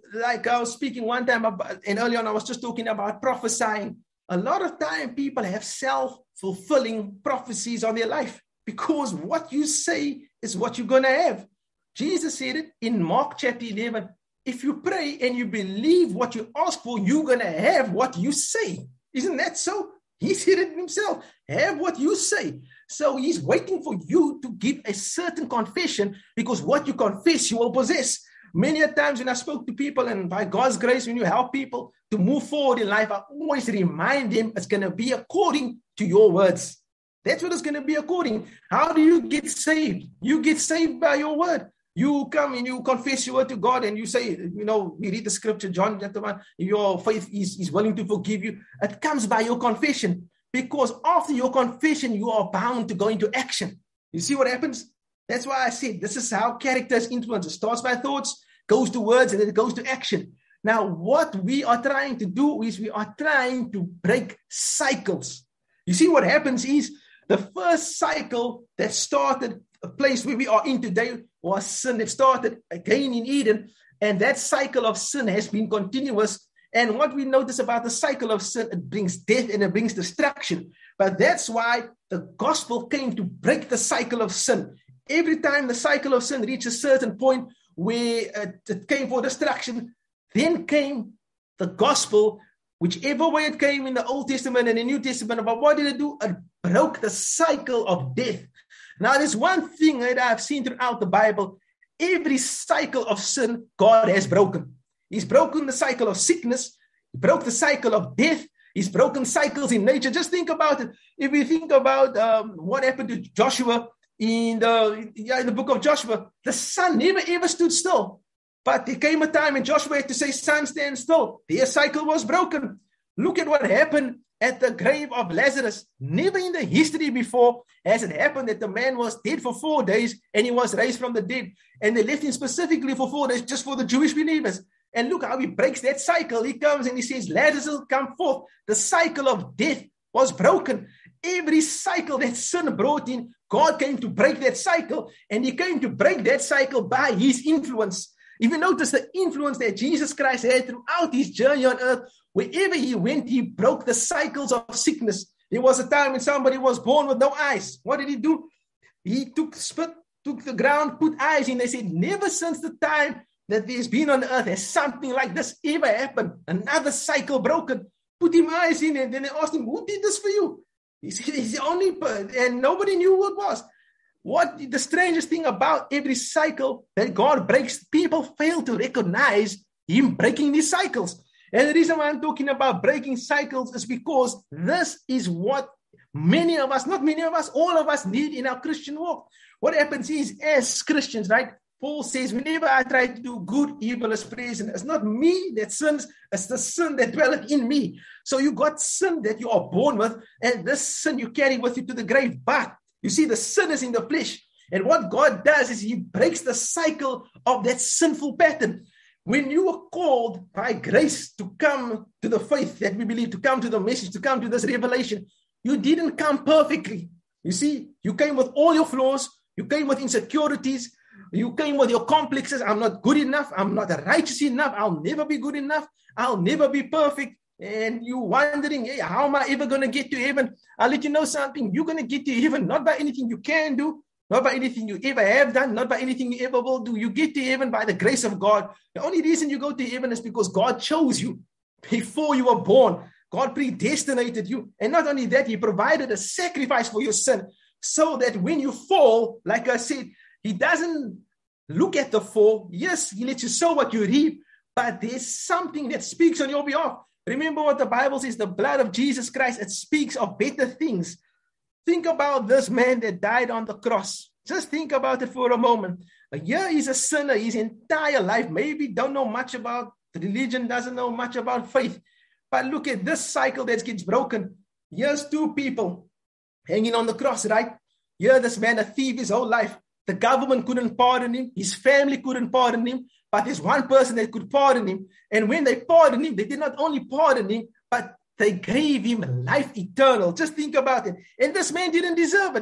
like I was speaking one time about, and earlier on I was just talking about prophesying. A lot of time people have self-fulfilling prophecies on their life because what you say is what you're going to have. Jesus said it in Mark chapter eleven. If you pray and you believe what you ask for, you're going to have what you say. Isn't that so? He said it himself. Have what you say. So he's waiting for you to give a certain confession because what you confess, you will possess. Many a times when I spoke to people, and by God's grace, when you help people to move forward in life, I always remind them it's going to be according to your words. That's what it's going to be according. How do you get saved? You get saved by your word. You come and you confess your word to God and you say, you know, we read the scripture, John, gentlemen, your faith is, is willing to forgive you. It comes by your confession because after your confession, you are bound to go into action. You see what happens? That's why I said this is how character is influenced. It starts by thoughts, goes to words, and then it goes to action. Now, what we are trying to do is we are trying to break cycles. You see what happens is the first cycle that started a place where we are in today was sin. It started again in Eden, and that cycle of sin has been continuous. And what we notice about the cycle of sin, it brings death and it brings destruction. But that's why the gospel came to break the cycle of sin. Every time the cycle of sin reached a certain point where it, it came for destruction, then came the gospel, whichever way it came in the Old Testament and the New Testament. But what did it do? It broke the cycle of death. Now, there's one thing that I've seen throughout the Bible. Every cycle of sin, God has broken. He's broken the cycle of sickness. He broke the cycle of death. He's broken cycles in nature. Just think about it. If we think about um, what happened to Joshua in the, yeah, in the book of Joshua, the sun never ever stood still. But there came a time when Joshua had to say, sun, stand still. Their cycle was broken. Look at what happened at the grave of Lazarus. Never in the history before has it happened that the man was dead for four days and he was raised from the dead. And they left him specifically for four days just for the Jewish believers. And look how he breaks that cycle. He comes and he says, Lazarus, come forth. The cycle of death was broken. Every cycle that sin brought in, God came to break that cycle. And he came to break that cycle by his influence. If you notice the influence that Jesus Christ had throughout his journey on earth, wherever he went, he broke the cycles of sickness. There was a time when somebody was born with no eyes. What did he do? He took spit, took the ground, put eyes in. They said, never since the time that there's been on earth has something like this ever happened. Another cycle broken. Put him eyes in, and then they asked him, who did this for you? He said, he's the only person, and nobody knew who it was. What the strangest thing about every cycle that God breaks, people fail to recognize him breaking these cycles. And the reason why I'm talking about breaking cycles is because this is what many of us, not many of us, all of us need in our Christian walk. What happens is, as Christians, right? Paul says, whenever I try to do good, evil is present. It's not me that sins, it's the sin that dwelleth in me. So you got sin that you are born with, and this sin you carry with you to the grave. But you see, the sin is in the flesh. And what God does is he breaks the cycle of that sinful pattern. When you were called by grace to come to the faith that we believe, to come to the message, to come to this revelation, you didn't come perfectly. You see, you came with all your flaws. You came with insecurities. You came with your complexes. I'm not good enough. I'm not righteous enough. I'll never be good enough. I'll never be perfect. And you wondering, hey, how am I ever going to get to heaven? I'll let you know something. You're going to get to heaven not by anything you can do, not by anything you ever have done, not by anything you ever will do. You get to heaven by the grace of God. The only reason you go to heaven is because God chose you before you were born. God predestinated you. And not only that, he provided a sacrifice for your sin so that when you fall, like I said, he doesn't look at the fall. Yes, he lets you sow what you reap, but there's something that speaks on your behalf. Remember what the Bible says, the blood of Jesus Christ, it speaks of better things. Think about this man that died on the cross. Just think about it for a moment. Yeah, he's a sinner. His entire life, maybe don't know much about religion, doesn't know much about faith. But look at this cycle that gets broken. Here's two people hanging on the cross, right? Here, this man, a thief his whole life. The government couldn't pardon him. His family couldn't pardon him. But there's one person that could pardon him. And when they pardoned him, they did not only pardon him, but they gave him life eternal. Just think about it. And this man didn't deserve it.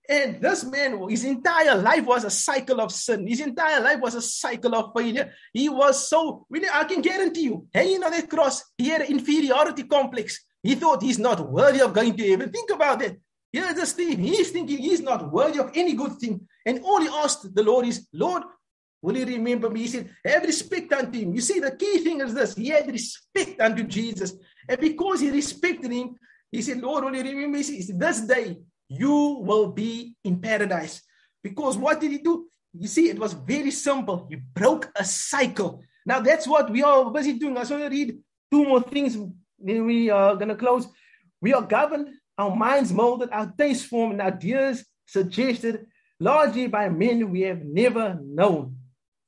And this man, his entire life was a cycle of sin. His entire life was a cycle of failure. He was so, really, I can guarantee you, hanging on that cross, he had an inferiority complex. He thought he's not worthy of going to heaven. Think about it. Here's this thing. He's thinking he's not worthy of any good thing. And all he asked the Lord is, Lord, will you remember me? He said, have respect unto him. You see, the key thing is this. He had respect unto Jesus. And because he respected him, he said, Lord, will you remember me? He said, this day, you will be in paradise. Because what did he do? You see, it was very simple. He broke a cycle. Now, that's what we are busy doing. I just want to read two more things. Then we are going to close. We are governed, our minds molded, our tastes formed, and our ideas suggested largely by men we have never known.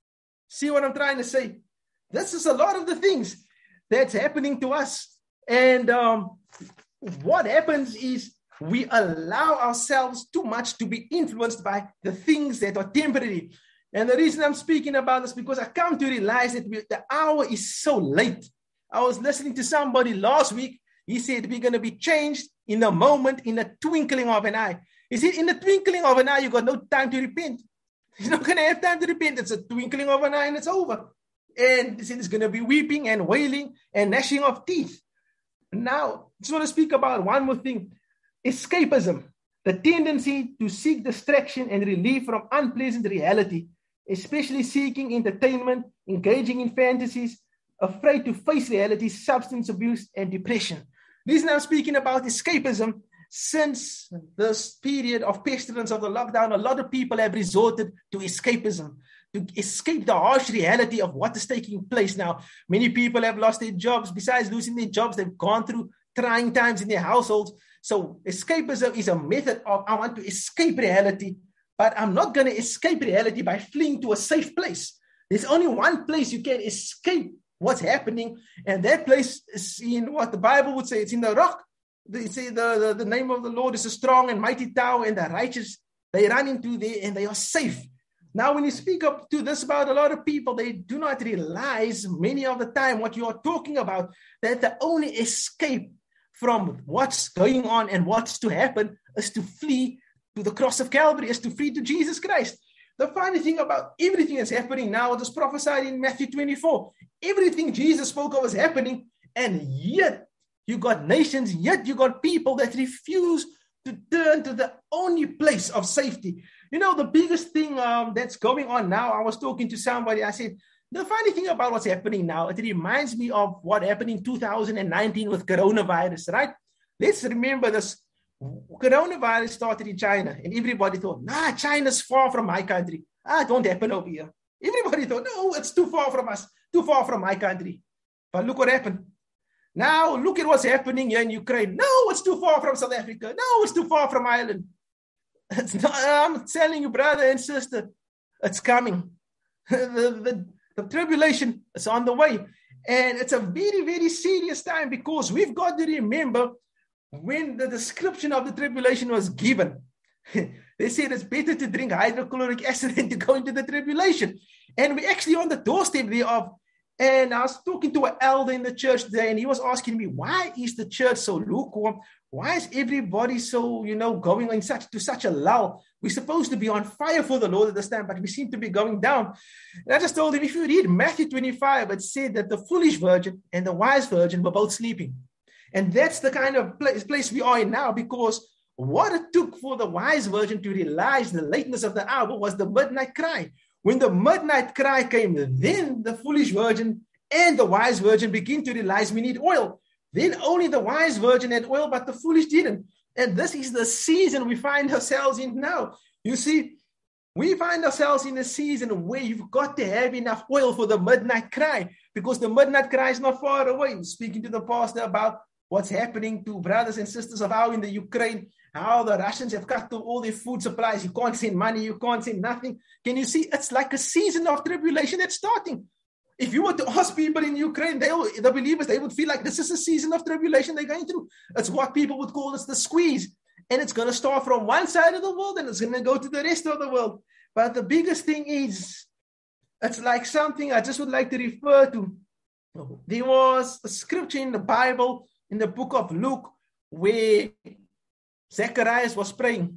See what I'm trying to say? This is a lot of the things that's happening to us. And um, what happens is, we allow ourselves too much to be influenced by the things that are temporary. And the reason I'm speaking about this because I come to realize that we, the hour is so late. I was listening to somebody last week. He said, we're going to be changed in a moment, in a twinkling of an eye. He said, in the twinkling of an eye, you got no time to repent. You're not going to have time to repent. It's a twinkling of an eye and it's over. And he said, it's going to be weeping and wailing and gnashing of teeth. Now, I just want to speak about one more thing. Escapism, the tendency to seek distraction and relief from unpleasant reality, especially seeking entertainment, engaging in fantasies, afraid to face reality, substance abuse, and depression. The reason I'm speaking about escapism, since this period of pestilence of the lockdown, a lot of people have resorted to escapism, to escape the harsh reality of what is taking place now. Many people have lost their jobs. Besides losing their jobs, they've gone through trying times in their households. So escapism is a method of, I want to escape reality, but I'm not going to escape reality by fleeing to a safe place. There's only one place you can escape what's happening, and that place is in what the Bible would say, it's in the rock. They say the, the, the name of the Lord is a strong and mighty tower, and the righteous, they run into there and they are safe. Now, when you speak up to this about a lot of people, they do not realize many of the time what you are talking about, that the only escape from what's going on and what's to happen is to flee to the cross of Calvary, is to flee to Jesus Christ. The funny thing about everything that's happening now, it was prophesied in Matthew twenty-four. Everything Jesus spoke of is happening, and yet you got nations, yet you got people that refuse to turn to the only place of safety. You know, the biggest thing um, that's going on now, I was talking to somebody, I said, the funny thing about what's happening now, it reminds me of what happened in two thousand nineteen with coronavirus, right? Let's remember this. Coronavirus started in China, and everybody thought, nah, China's far from my country. Ah, it won't happen over here. Everybody thought, no, it's too far from us, too far from my country. But look what happened. Now, look at what's happening here in Ukraine. No, it's too far from South Africa. No, it's too far from Ireland. It's not, I'm telling you, brother and sister, it's coming. the, the, the tribulation is on the way. And it's a very, very serious time, because we've got to remember when the description of the tribulation was given, they said it's better to drink hydrochloric acid than to go into the tribulation. And we're actually on the doorstep thereof. And I was talking to an elder in the church today, and he was asking me, why is the church so lukewarm? Why is everybody so, you know, going in such to such a lull? We're supposed to be on fire for the Lord at this time, but we seem to be going down. And I just told him, if you read Matthew twenty-five, it said that the foolish virgin and the wise virgin were both sleeping. And that's the kind of place, place we are in now, because what it took for the wise virgin to realize the lateness of the hour was the midnight cry. When the midnight cry came, then the foolish virgin and the wise virgin begin to realize we need oil. Then only the wise virgin had oil, but the foolish didn't. And this is the season we find ourselves in now. You see, we find ourselves in a season where you've got to have enough oil for the midnight cry, because the midnight cry is not far away. I'm speaking to the pastor about what's happening to brothers and sisters of ours in the Ukraine, how the Russians have cut off all their food supplies. You can't send money, you can't send nothing. Can you see? It's like a season of tribulation that's starting. If you were to ask people in Ukraine, they will, the believers, they would feel like this is a season of tribulation they're going through. It's what people would call this the squeeze. And it's going to start from one side of the world and it's going to go to the rest of the world. But the biggest thing is, it's like something I just would like to refer to. There was a scripture in the Bible, in the book of Luke, where Zacharias was praying.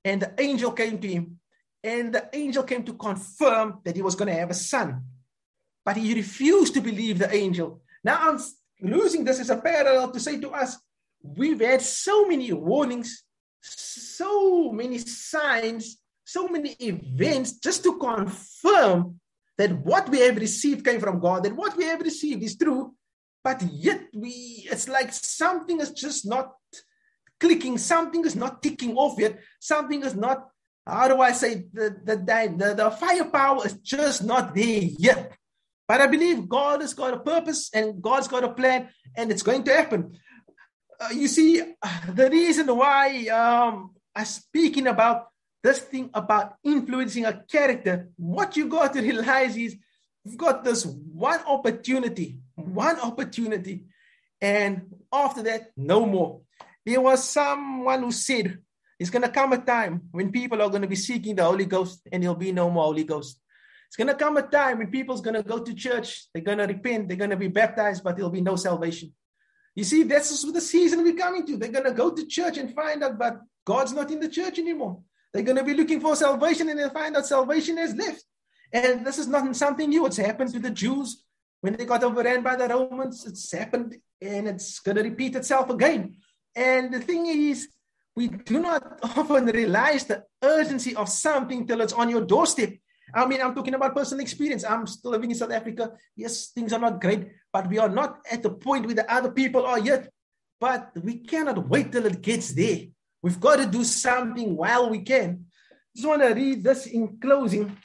and the angel came to him, and the angel came to confirm that he was going to have a son. But he refused to believe the angel. Now I'm using this as a parallel to say to us, we've had so many warnings, so many signs, so many events just to confirm that what we have received came from God, that what we have received is true, but yet we, it's like something is just not clicking, something is not ticking off yet, something is not, how do I say, the, the, the, the firepower is just not there yet. But I believe God has got a purpose and God's got a plan, and it's going to happen. Uh, you see, the reason why um, I'm speaking about this thing about influencing a character, what you got to realize is you've got this one opportunity, one opportunity, and after that, no more. There was someone who said, it's going to come a time when people are going to be seeking the Holy Ghost and there'll be no more Holy Ghost. It's going to come a time when people's going to go to church, they're going to repent, they're going to be baptized, but there'll be no salvation. You see, that's the season we're coming to. They're going to go to church and find out, but God's not in the church anymore. They're going to be looking for salvation and they'll find out salvation has left. And this is not something new. It's happened to the Jews when they got overran by the Romans. It's happened and it's going to repeat itself again. And the thing is, we do not often realize the urgency of something till it's on your doorstep. I mean, I'm talking about personal experience. I'm still living in South Africa. Yes, things are not great, but we are not at the point where the other people are yet. But we cannot wait till it gets there. We've got to do something while we can. Just want to read this in closing.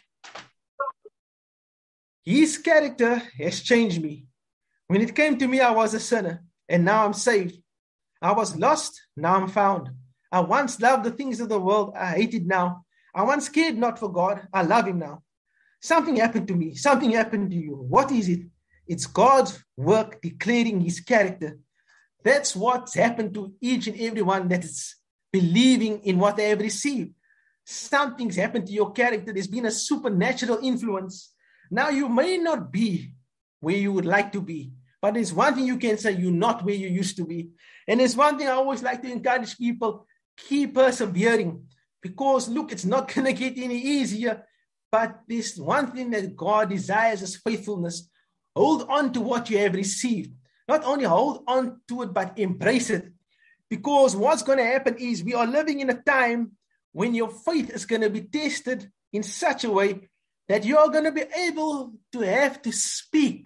His character has changed me. When it came to me, I was a sinner, and now I'm saved. I was lost, now I'm found. I once loved the things of the world, I hate it now. I once cared not for God, I love him now. Something happened to me, something happened to you. What is it? It's God's work declaring his character. That's what's happened to each and every one that is believing in what they have received. Something's happened to your character. There's been a supernatural influence. Now you may not be where you would like to be, but there's one thing you can say, you're not where you used to be. And there's one thing I always like to encourage people, keep persevering. Because look, it's not going to get any easier, but there's one thing that God desires is faithfulness. Hold on to what you have received. Not only hold on to it, but embrace it. Because what's going to happen is we are living in a time when your faith is going to be tested in such a way that you're going to be able to have to speak.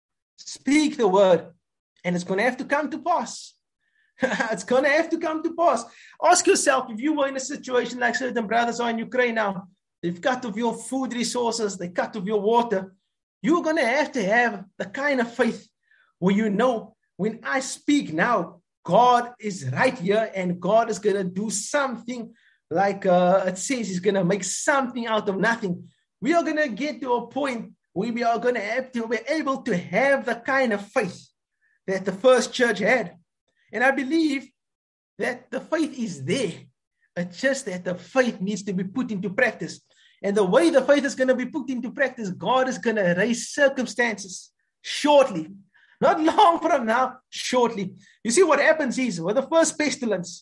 Speak the word. And it's going to have to come to pass. It's going to have to come to pass. Ask yourself, if you were in a situation like certain brothers are in Ukraine now, they've cut off your food resources, they cut off your water, you're going to have to have the kind of faith where you know, when I speak now, God is right here and God is going to do something like uh, it says he's going to make something out of nothing. We are going to get to a point where we are going to have to be able to have the kind of faith that the first church had. And I believe that the faith is there. It's just that the faith needs to be put into practice. And the way the faith is going to be put into practice, God is going to raise circumstances shortly. Not long from now, shortly. You see what happens is, with the first pestilence,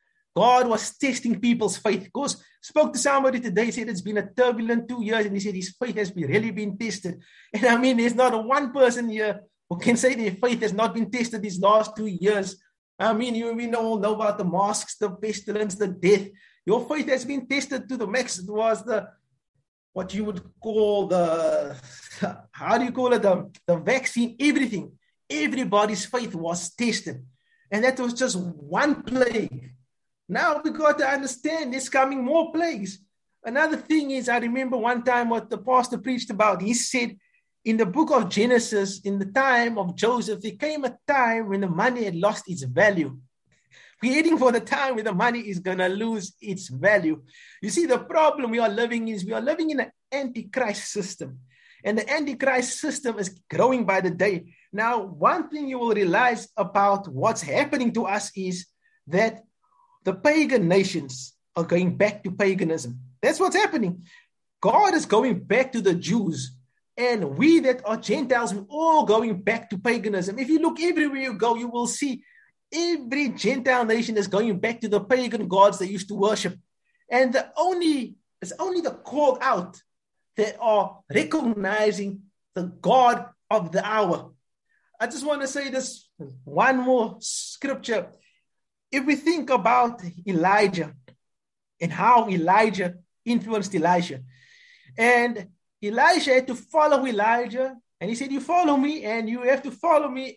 God was testing people's faith. Of course, spoke to somebody today, said it's been a turbulent two years, and he said his faith has been really been tested. And I mean, there's not one person here who can say their faith has not been tested these last two years. I mean, you we all know about the masks, the pestilence, the death. Your faith has been tested to the max. It was the, what you would call the, how do you call it? The, the vaccine, everything. Everybody's faith was tested. And that was just one plague. Now we got to understand there's coming more plagues. Another thing is, I remember one time what the pastor preached about. He said, in the book of Genesis, in the time of Joseph, there came a time when the money had lost its value. We're heading for the time where the money is going to lose its value. You see, the problem we are living is we are living in an antichrist system. And the antichrist system is growing by the day. Now, one thing you will realize about what's happening to us is that the pagan nations are going back to paganism. That's what's happening. God is going back to the Jews. And we that are Gentiles, we're all going back to paganism. If you look everywhere you go, you will see every Gentile nation is going back to the pagan gods they used to worship. And the only, it's only the called out that are recognizing the God of the hour. I just want to say this one more scripture. If we think about Elijah and how Elijah influenced Elisha, and Elisha had to follow Elijah, and he said, you follow me and you have to follow me,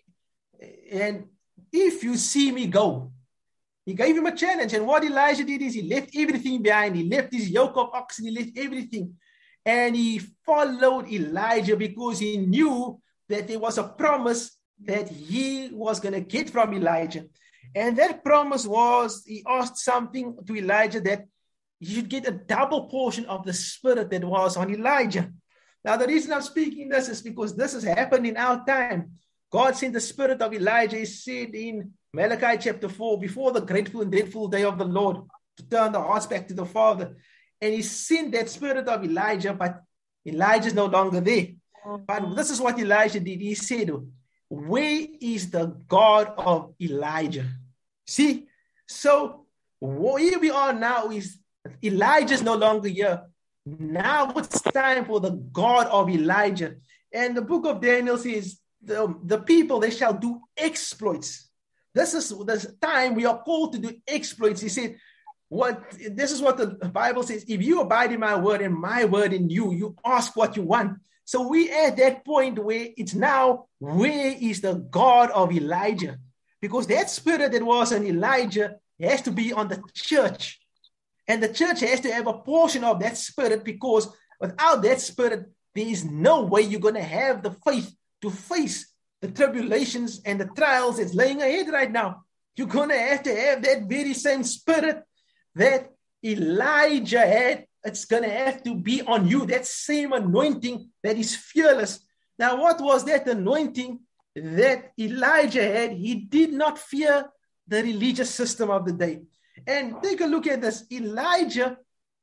and if you see me go. He gave him a challenge, and what Elijah did is he left everything behind. He left his yoke of oxen, he left everything, and he followed Elijah because he knew that there was a promise that he was going to get from Elijah. And that promise was, he asked something to Elijah that he should get a double portion of the spirit that was on Elijah. Now, the reason I'm speaking this is because this has happened in our time. God sent the spirit of Elijah, he said in Malachi chapter four, before the grateful and dreadful day of the Lord, to turn the hearts back to the Father. And he sent that spirit of Elijah, but Elijah is no longer there. But this is what Elijah did. He said, where is the God of Elijah? See, so where we are now is Elijah is no longer here. Now it's time for the God of Elijah. And the book of Daniel says, the, the people, they shall do exploits. This is the time we are called to do exploits. He said, what this is what the Bible says, if you abide in my word and my word in you, you ask what you want. So we at that point where it's now, where is the God of Elijah? Because that spirit that was on Elijah has to be on the church. And the church has to have a portion of that spirit, because without that spirit, there is no way you're going to have the faith to face the tribulations and the trials that's laying ahead right now. You're going to have to have that very same spirit that Elijah had. It's going to have to be on you, that same anointing that is fearless. Now, what was that anointing that Elijah had? He did not fear the religious system of the day. And take a look at this. Elijah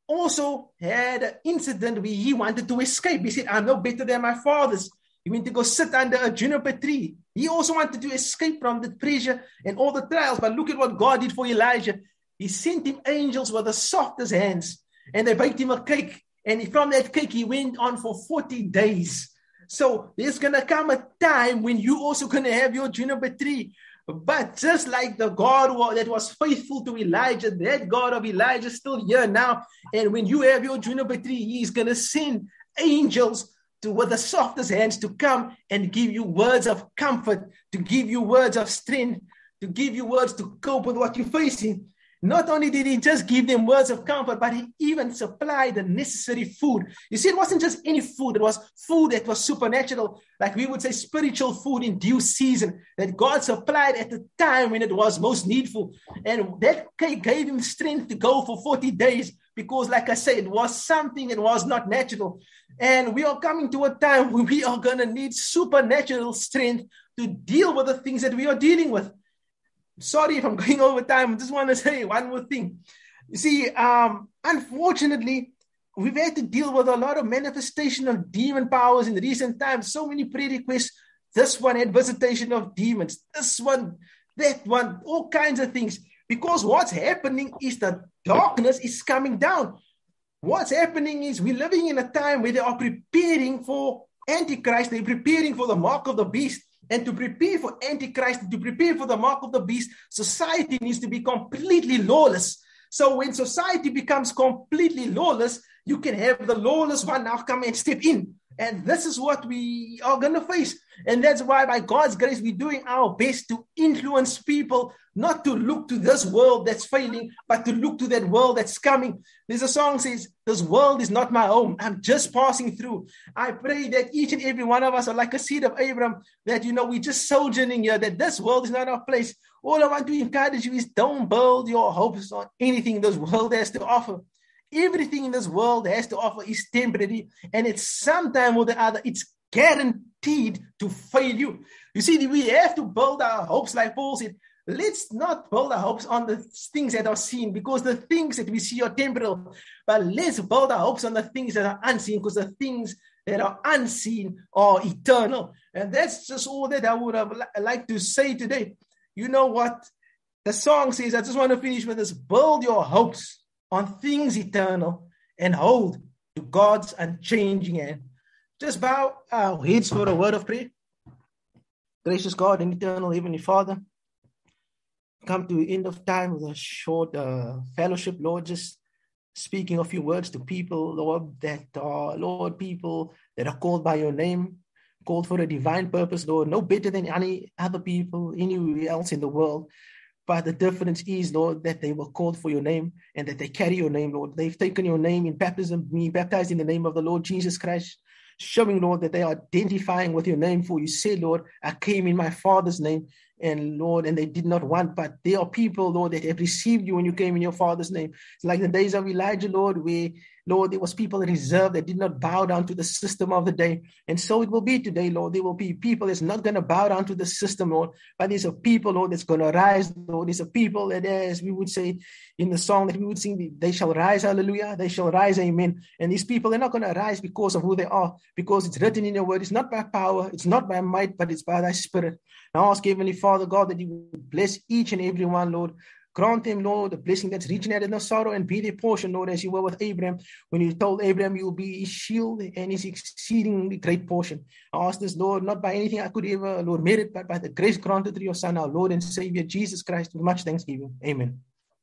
also had an incident where he wanted to escape. He said, I'm no better than my fathers. He went to go sit under a juniper tree. He also wanted to escape from the pressure and all the trials. But look at what God did for Elijah. He sent him angels with the softest hands, and they baked him a cake. And from that cake, he went on for forty days. So there's going to come a time when you also going to have your juniper tree. But just like the God that was faithful to Elijah, that God of Elijah is still here now. And when you have your juniper tree, he's going to send angels to with the softest hands to come and give you words of comfort, to give you words of strength, to give you words to cope with what you're facing. Not only did he just give them words of comfort, but he even supplied the necessary food. You see, it wasn't just any food. It was food that was supernatural, like we would say spiritual food in due season, that God supplied at the time when it was most needful. And that gave him strength to go for forty days because, like I said, it was something that was not natural. And we are coming to a time when we are going to need supernatural strength to deal with the things that we are dealing with. Sorry if I'm going over time. I just want to say one more thing. You see, um, unfortunately, we've had to deal with a lot of manifestation of demon powers in recent times. So many prayer requests. This one had visitation of demons. This one, that one, all kinds of things. Because what's happening is that darkness is coming down. What's happening is we're living in a time where they are preparing for Antichrist. They're preparing for the mark of the beast. And to prepare for Antichrist, to prepare for the mark of the beast, society needs to be completely lawless. So when society becomes completely lawless, you can have the lawless one now come and step in. And this is what we are going to face. And that's why, by God's grace, we're doing our best to influence people, not to look to this world that's failing, but to look to that world that's coming. There's a song that says, this world is not my home. I'm just passing through. I pray that each and every one of us are like a seed of Abraham, that, you know, we're just sojourning here, that this world is not our place. All I want to encourage you is don't build your hopes on anything this world has to offer. Everything in this world has to offer is temporary, and it's sometime or the other, it's guaranteed to fail you. You see, we have to build our hopes, like Paul said. Let's not build our hopes on the things that are seen, because the things that we see are temporal. But let's build our hopes on the things that are unseen, because the things that are unseen are eternal. And that's just all that I would have li- like to say today. You know what? The song says, I just want to finish with this. Build your hopes on things eternal and hold to God's unchanging hand. Just bow our heads for a word of prayer. Gracious God and eternal Heavenly Father, come to the end of time with a short uh, fellowship, Lord, just speaking a few words to people, Lord, that are, Lord, people that are called by your name, called for a divine purpose, Lord, no better than any other people anywhere else in the world. But the difference is, Lord, that they were called for your name and that they carry your name, Lord. They've taken your name in baptism, being baptized in the name of the Lord Jesus Christ, showing, Lord, that they are identifying with your name. For you said, Lord, I came in my Father's name, and Lord, and they did not want, but there are people, Lord, that have received you when you came in your Father's name. It's like the days of Elijah, Lord, where, Lord, there was people reserved that did not bow down to the system of the day. And so it will be today, Lord. There will be people that's not going to bow down to the system, Lord, but there's a people, Lord, that's going to rise, Lord. There's a people that, as we would say in the song that we would sing, they shall rise, hallelujah, they shall rise, amen. And these people, they're not going to rise because of who they are, because it's written in your word. It's not by power, it's not by might, but it's by thy spirit. Now ask Heavenly Father, God, that you would bless each and every one, Lord. Grant them, Lord, the blessing that's reaching out in no sorrow and be their portion, Lord, as you were with Abraham. When you told Abraham you will be his shield and his exceedingly great portion. I ask this, Lord, not by anything I could ever, Lord, merit, but by the grace granted through your Son, our Lord and Savior, Jesus Christ, with much thanksgiving. Amen.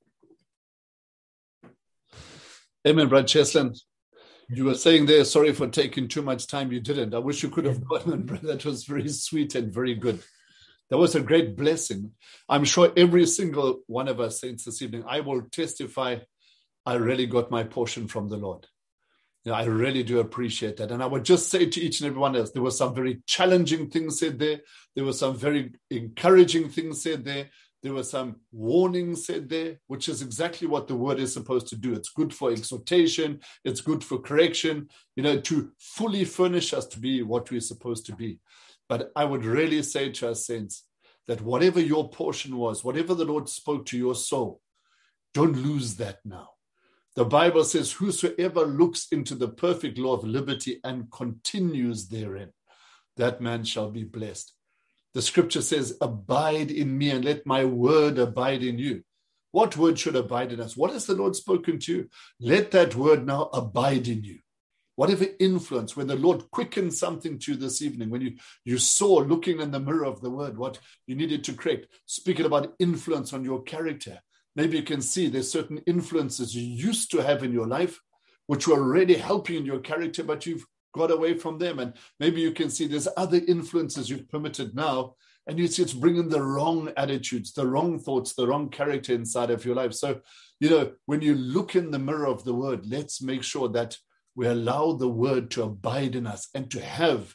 Amen, Brother Cheslin. You were saying there, sorry for taking too much time. You didn't. I wish you could have gotten, brother. That was very sweet and very good. That was a great blessing. I'm sure every single one of us saints this evening, I will testify, I really got my portion from the Lord. You know, I really do appreciate that. And I would just say to each and every one else, there were some very challenging things said there. There were some very encouraging things said there. There were some warnings said there, which is exactly what the word is supposed to do. It's good for exhortation. It's good for correction, you know, to fully furnish us to be what we're supposed to be. But I would really say to us, saints, that whatever your portion was, whatever the Lord spoke to your soul, don't lose that now. The Bible says, whosoever looks into the perfect law of liberty and continues therein, that man shall be blessed. The scripture says, abide in me and let my word abide in you. What word should abide in us? What has the Lord spoken to you? Let that word now abide in you. Whatever influence, when the Lord quickened something to you this evening, when you, you saw looking in the mirror of the word, what you needed to correct, speaking about influence on your character. Maybe you can see there's certain influences you used to have in your life, which were already helping in your character, but you've got away from them. And maybe you can see there's other influences you've permitted now, and you see it's bringing the wrong attitudes, the wrong thoughts, the wrong character inside of your life. So, you know, when you look in the mirror of the word, let's make sure that we allow the word to abide in us and to have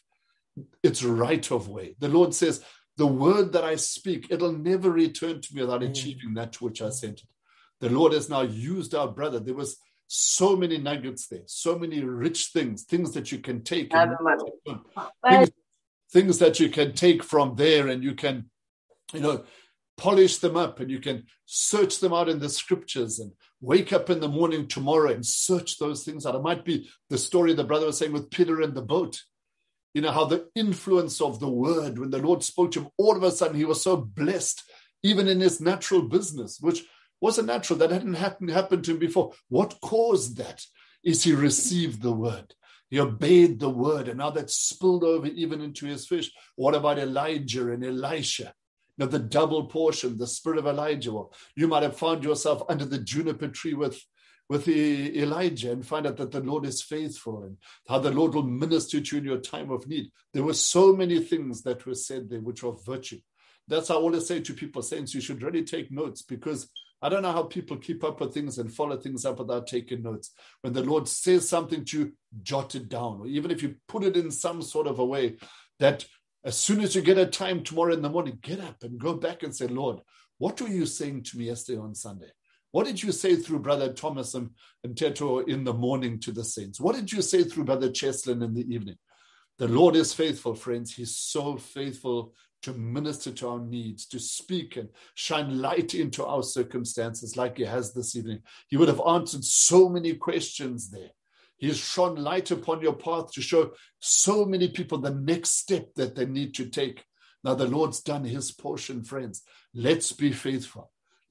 its right of way. The Lord says, the word that I speak, it'll never return to me without mm. achieving that to which I sent it. The Lord has now used our brother. There was so many nuggets there, so many rich things, things that you can take. And things, things that you can take from there, and you can, you know, polish them up, and you can search them out in the scriptures and wake up in the morning tomorrow and search those things out. It might be the story the brother was saying with Peter and the boat. You know, how the influence of the word, when the Lord spoke to him, all of a sudden he was so blessed, even in his natural business, which wasn't natural. That hadn't happened, happened to him before. What caused that is he received the word. He obeyed the word, and now that's spilled over even into his fish. What about Elijah and Elisha? Now, the double portion, the spirit of Elijah. Well, you might have found yourself under the juniper tree with, with Elijah and find out that the Lord is faithful and how the Lord will minister to you in your time of need. There were so many things that were said there which are virtue. That's how I always say to people, saints, you should really take notes, because I don't know how people keep up with things and follow things up without taking notes. When the Lord says something to you, jot it down. Or even if you put it in some sort of a way that as soon as you get a time tomorrow in the morning, get up and go back and say, Lord, what were you saying to me yesterday on Sunday? What did you say through Brother Thomas and, and Teto in the morning to the saints? What did you say through Brother Cheslin in the evening? The Lord is faithful, friends. He's so faithful to minister to our needs, to speak and shine light into our circumstances like he has this evening. He would have answered so many questions there. He has shone light upon your path to show so many people the next step that they need to take. Now the Lord's done his portion, friends. Let's be faithful.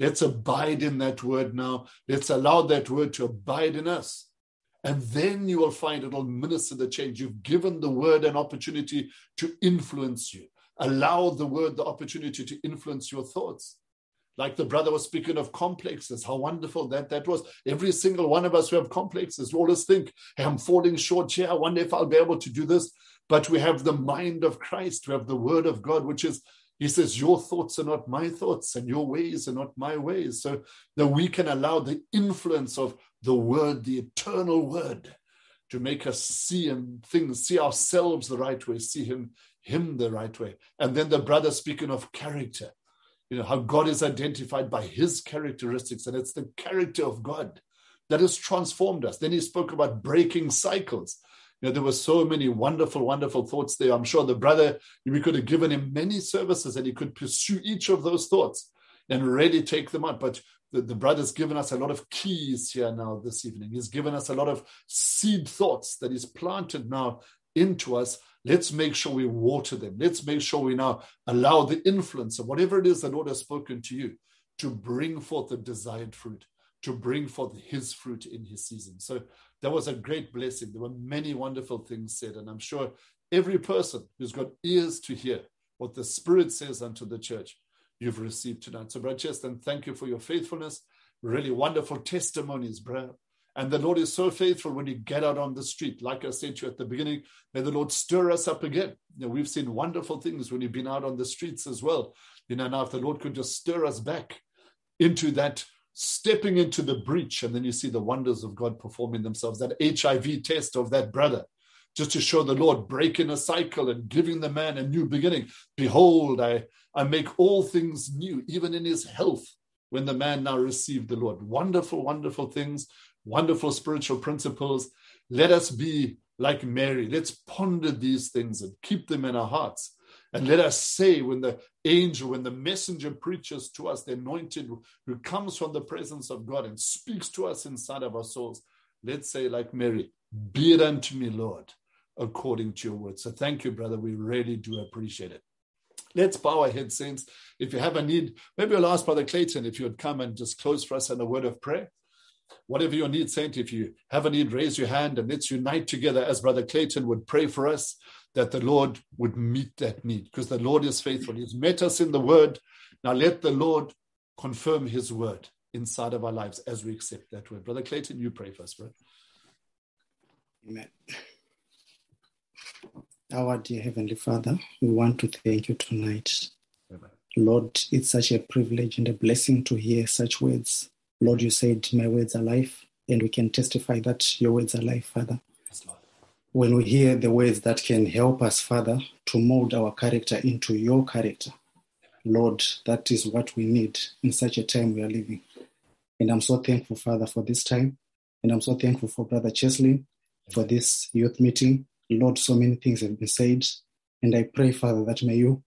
Let's abide in that word now. Let's allow that word to abide in us. And then you will find it will minister the change. You've given the word an opportunity to influence you. Allow the word the opportunity to influence your thoughts. Like the brother was speaking of complexes, how wonderful that that was. Every single one of us who have complexes, we always think, hey, I'm falling short here. I wonder if I'll be able to do this. But we have the mind of Christ. We have the word of God, which is, he says, your thoughts are not my thoughts and your ways are not my ways. So that we can allow the influence of the word, the eternal word, to make us see him, things, see ourselves the right way, see him, him the right way. And then the brother speaking of character, you know, how God is identified by his characteristics, and it's the character of God that has transformed us. Then he spoke about breaking cycles. You know, there were so many wonderful, wonderful thoughts there. I'm sure the brother, we could have given him many services and he could pursue each of those thoughts and really take them out. But the, the brother's given us a lot of keys here now this evening. He's given us a lot of seed thoughts that he's planted now into us. Let's make sure we water them. Let's make sure we now allow the influence of whatever it is the Lord has spoken to you to bring forth the desired fruit, to bring forth his fruit in his season. So that was a great blessing. There were many wonderful things said, and I'm sure every person who's got ears to hear what the Spirit says unto the church, you've received tonight. So, Brother Cheston, thank you for your faithfulness. Really wonderful testimonies, brother. And the Lord is so faithful when you get out on the street. Like I said to you at the beginning, may the Lord stir us up again. You know, we've seen wonderful things when you've been out on the streets as well. You know, now if the Lord could just stir us back into that, stepping into the breach, and then you see the wonders of God performing themselves. That H I V test of that brother, just to show the Lord breaking a cycle and giving the man a new beginning. Behold, I, I make all things new, even in his health, when the man now received the Lord. Wonderful, wonderful things, wonderful spiritual principles. Let us be like Mary. Let's ponder these things and keep them in our hearts. And let us say, when the angel, when the messenger preaches to us, the anointed who comes from the presence of God and speaks to us inside of our souls, let's say like Mary, be it unto me, Lord, according to your word. So thank you, brother. We really do appreciate it. Let's bow our heads, saints. If you have a need, maybe I'll ask Brother Clayton if you would come and just close for us in a word of prayer. Whatever your need, saint, if you have a need, raise your hand and let's unite together as Brother Clayton would pray for us, that the Lord would meet that need, because the Lord is faithful. He's met us in the word. Now let the Lord confirm his word inside of our lives as we accept that word. Brother Clayton, you pray for us, brother. Amen. Our dear Heavenly Father, we want to thank you tonight. Amen. Lord, it's such a privilege and a blessing to hear such words. Lord, you said, my words are life, and we can testify that your words are life, Father. Yes, Lord. When we hear the words that can help us, Father, to mold our character into your character, Lord, that is what we need in such a time we are living. And I'm so thankful, Father, for this time. And I'm so thankful for Brother Chesley, for this youth meeting. Lord, so many things have been said. And I pray, Father, that may you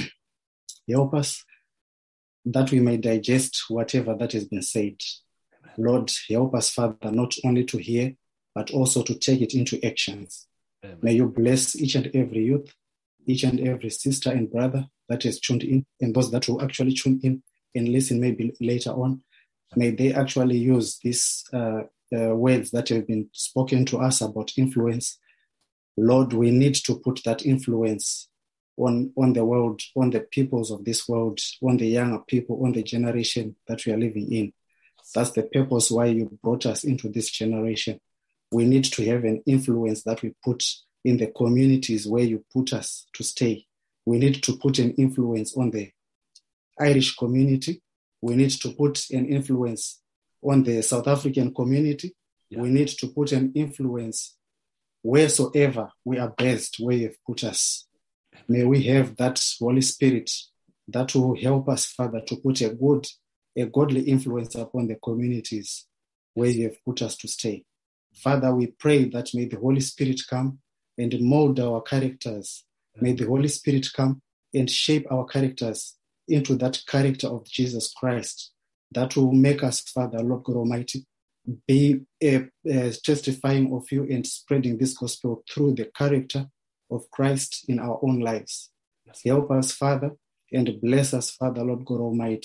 help us, that we may digest whatever that has been said. Lord, help us, Father, not only to hear, but also to take it into actions. Amen. May you bless each and every youth, each and every sister and brother that is tuned in, and those that will actually tune in and listen maybe later on. May they actually use these uh, uh, words that have been spoken to us about influence. Lord, we need to put that influence on, on the world, on the peoples of this world, on the younger people, on the generation that we are living in. That's the purpose why you brought us into this generation. We need to have an influence that we put in the communities where you put us to stay. We need to put an influence on the Irish community. We need to put an influence on the South African community. Yeah. We need to put an influence wheresoever we are based, where you've put us. May we have that Holy Spirit that will help us, Father, to put a good, a godly influence upon the communities where you have put us to stay. Father, we pray that may the Holy Spirit come and mold our characters. May the Holy Spirit come and shape our characters into that character of Jesus Christ that will make us, Father, Lord God Almighty, be uh, uh, testifying of you and spreading this gospel through the character of Christ in our own lives. Yes. Help us, Father, and bless us, Father, Lord God Almighty,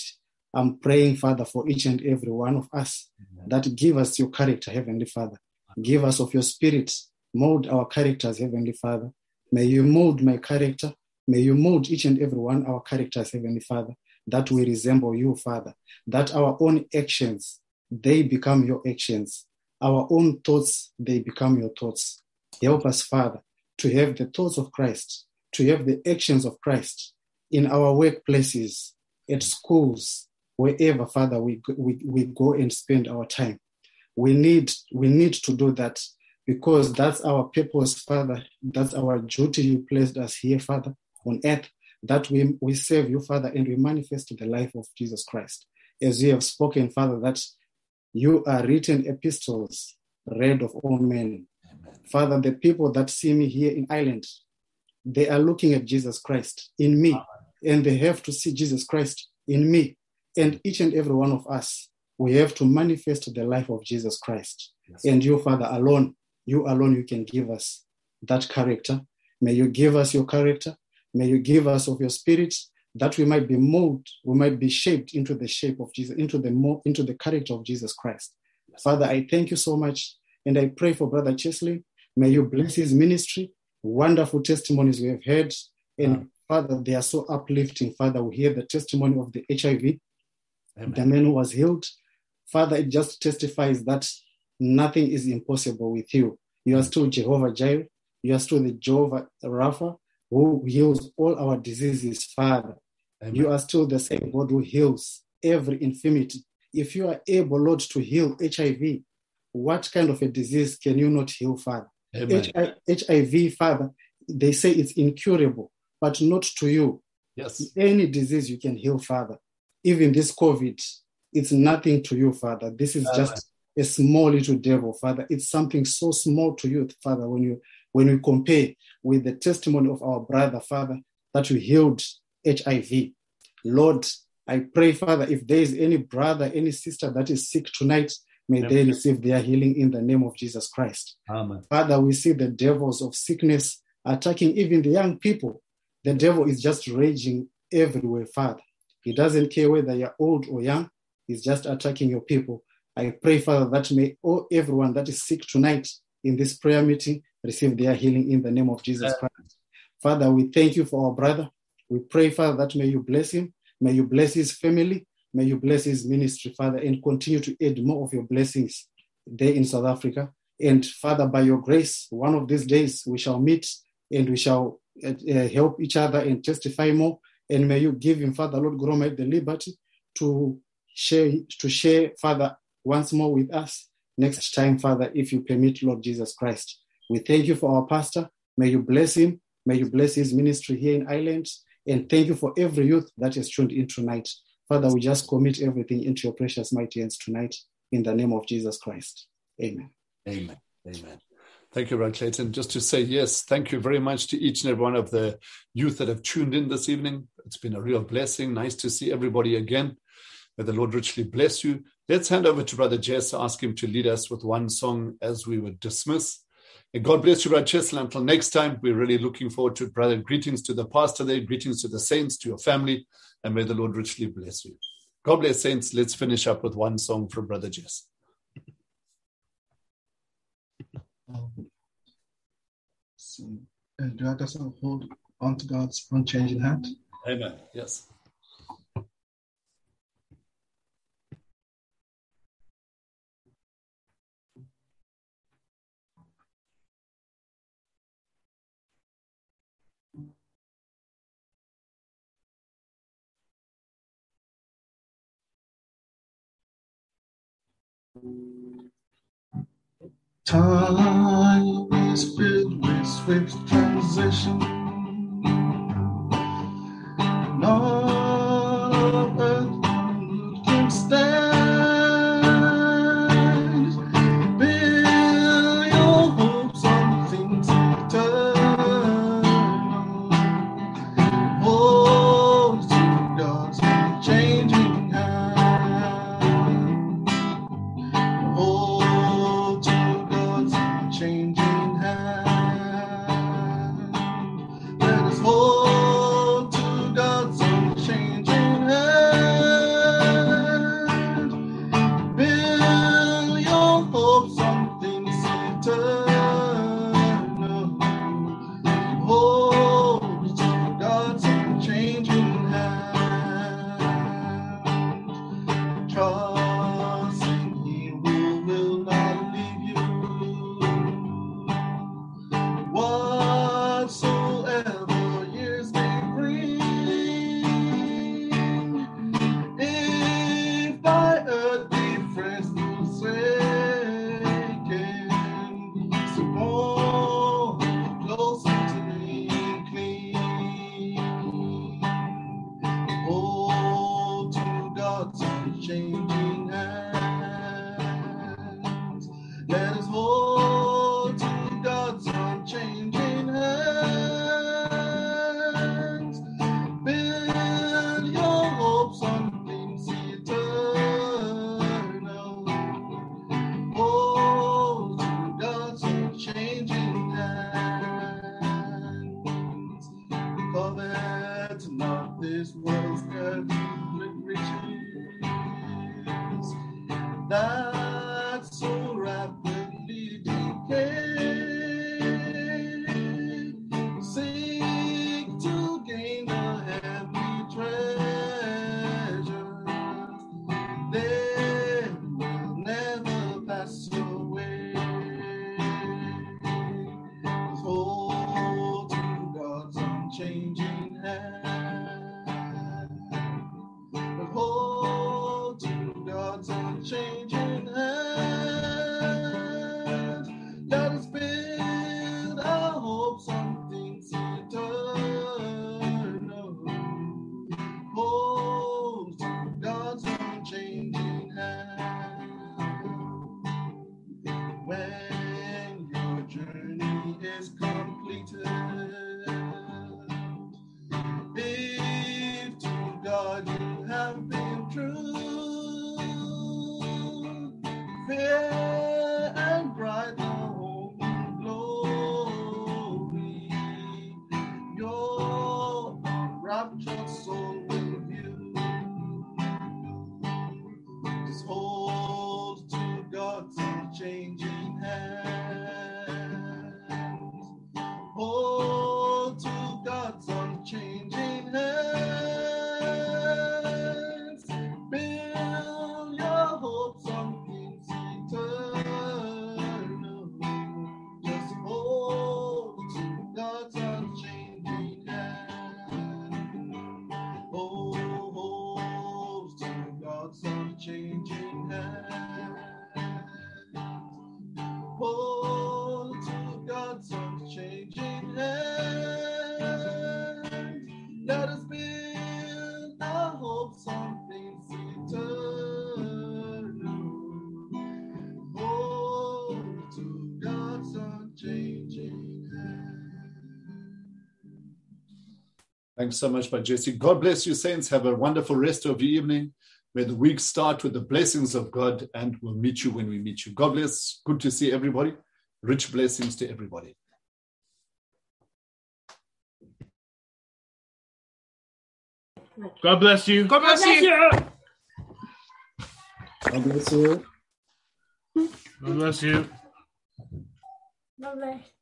I'm praying, Father, for each and every one of us, that give us your character, Heavenly Father. Give us of your spirit. Mold our characters, Heavenly Father. May you mold my character. May you mold each and every one our characters, Heavenly Father, that we resemble you, Father. That our own actions, they become your actions. Our own thoughts, they become your thoughts. Help us, Father, to have the thoughts of Christ, to have the actions of Christ in our workplaces, at schools, wherever, Father, we, we, we go and spend our time. We need, we need to do that because that's our purpose, Father. That's our duty. You placed us here, Father, on earth, that we, we serve you, Father, and we manifest the life of Jesus Christ. As you have spoken, Father, that you are written epistles, read of all men. Amen. Father, the people that see me here in Ireland, they are looking at Jesus Christ in me, Amen. And they have to see Jesus Christ in me. And each and every one of us, we have to manifest the life of Jesus Christ. Yes. And you, Father, alone, you alone, you can give us that character. May you give us your character. May you give us of your spirit, that we might be molded, we might be shaped into the shape of Jesus, into the mo- into the character of Jesus Christ. Yes. Father, I thank you so much. And I pray for Brother Chesley. May you bless his ministry. Wonderful testimonies we have heard. And Amen. Father, they are so uplifting. Father, we hear the testimony of the H I V, Amen. The man who was healed. Father, it just testifies that nothing is impossible with you. You are still Jehovah Jireh. You are still the Jehovah Rapha, who heals all our diseases, Father. Amen. You are still the same God who heals every infirmity. If you are able, Lord, to heal H I V, what kind of a disease can you not heal, Father? H I V, Father, they say it's incurable, but not to you. Yes. Any disease you can heal, Father. Even this COVID, it's nothing to you, Father. This is Amen. Just a small little devil, Father. It's something so small to you, Father, when you when we compare with the testimony of our brother, Father, that you healed H I V. Lord, I pray, Father, if there is any brother, any sister that is sick tonight, may Amen. They receive their healing in the name of Jesus Christ. Amen. Father, we see the devils of sickness attacking even the young people. The devil is just raging everywhere, Father. He doesn't care whether you're old or young. He's just attacking your people. I pray, Father, that may all, everyone that is sick tonight in this prayer meeting receive their healing in the name of Jesus Christ. Father, we thank you for our brother. We pray, Father, that may you bless him. May you bless his family. May you bless his ministry, Father, and continue to add more of your blessings there in South Africa. And Father, by your grace, one of these days we shall meet and we shall uh, uh, help each other and testify more. And may you give him, Father, Lord God Almighty, the liberty to share, to share, Father, once more with us next time, Father, if you permit, Lord Jesus Christ. We thank you for our pastor. May you bless him. May you bless his ministry here in Ireland. And thank you for every youth that is tuned in tonight. Father, we just commit everything into your precious mighty hands tonight in the name of Jesus Christ. Amen. Amen. Amen. Thank you, Brother Clayton. Just to say, yes, thank you very much to each and every one of the youth that have tuned in this evening. It's been a real blessing. Nice to see everybody again. May the Lord richly bless you. Let's hand over to Brother Jess, ask him to lead us with one song as we would dismiss. And God bless you, Brother Chesley. Until next time, we're really looking forward to it, brother. Greetings to the pastor there, greetings to the saints, to your family, and may the Lord richly bless you. God bless, saints. Let's finish up with one song from Brother Jess. So, uh, do I just hold on to God's unchanging hand? Amen. Yes. Time is filled with swift transition. None of earth can stand. Build your hopes on things eternal. Hold to God's unchanging hand. Hold to God's unchanging hand. Let us hold to God's unchanging hand. Trust in Him who will not leave you. Whatsoever years may bring, if by earthly friends forsaken, so hold closer to me and cling. Hold to God's unchanging hands. Let us hold to God's unchanging hands. Build your hopes on things eternal. Hold to God's unchanging hands. Covet not this world's earthly riches that so rapidly decay. Seek to gain the heavenly treasures. They will never pass away. Hold to God's unchanging hand. Hold to God's unchanging hand. Let us build our hopes on things eternal. Hold to God's unchanging hand. When your journey is completed, if to God you have been true, fair and bright the home in glory, your raptured soul will view. Just hold to God's unchanging hands. Hold to God's unchanging hands. Build your hopes on things eternal. Just hold to God's unchanging hands. Oh, hold to God's unchanging hands. Hold to God's unchanging hands. Let us build our hopes on things eternal. Hold to God's unchanging hands. Thanks so much, by Jesse. God bless you, saints. Have a wonderful rest of your evening. May the week start with the blessings of God, and we'll meet you when we meet you. God bless. Good to see everybody. Rich blessings to everybody. God bless you. God bless you. God bless you. God bless you. God bless.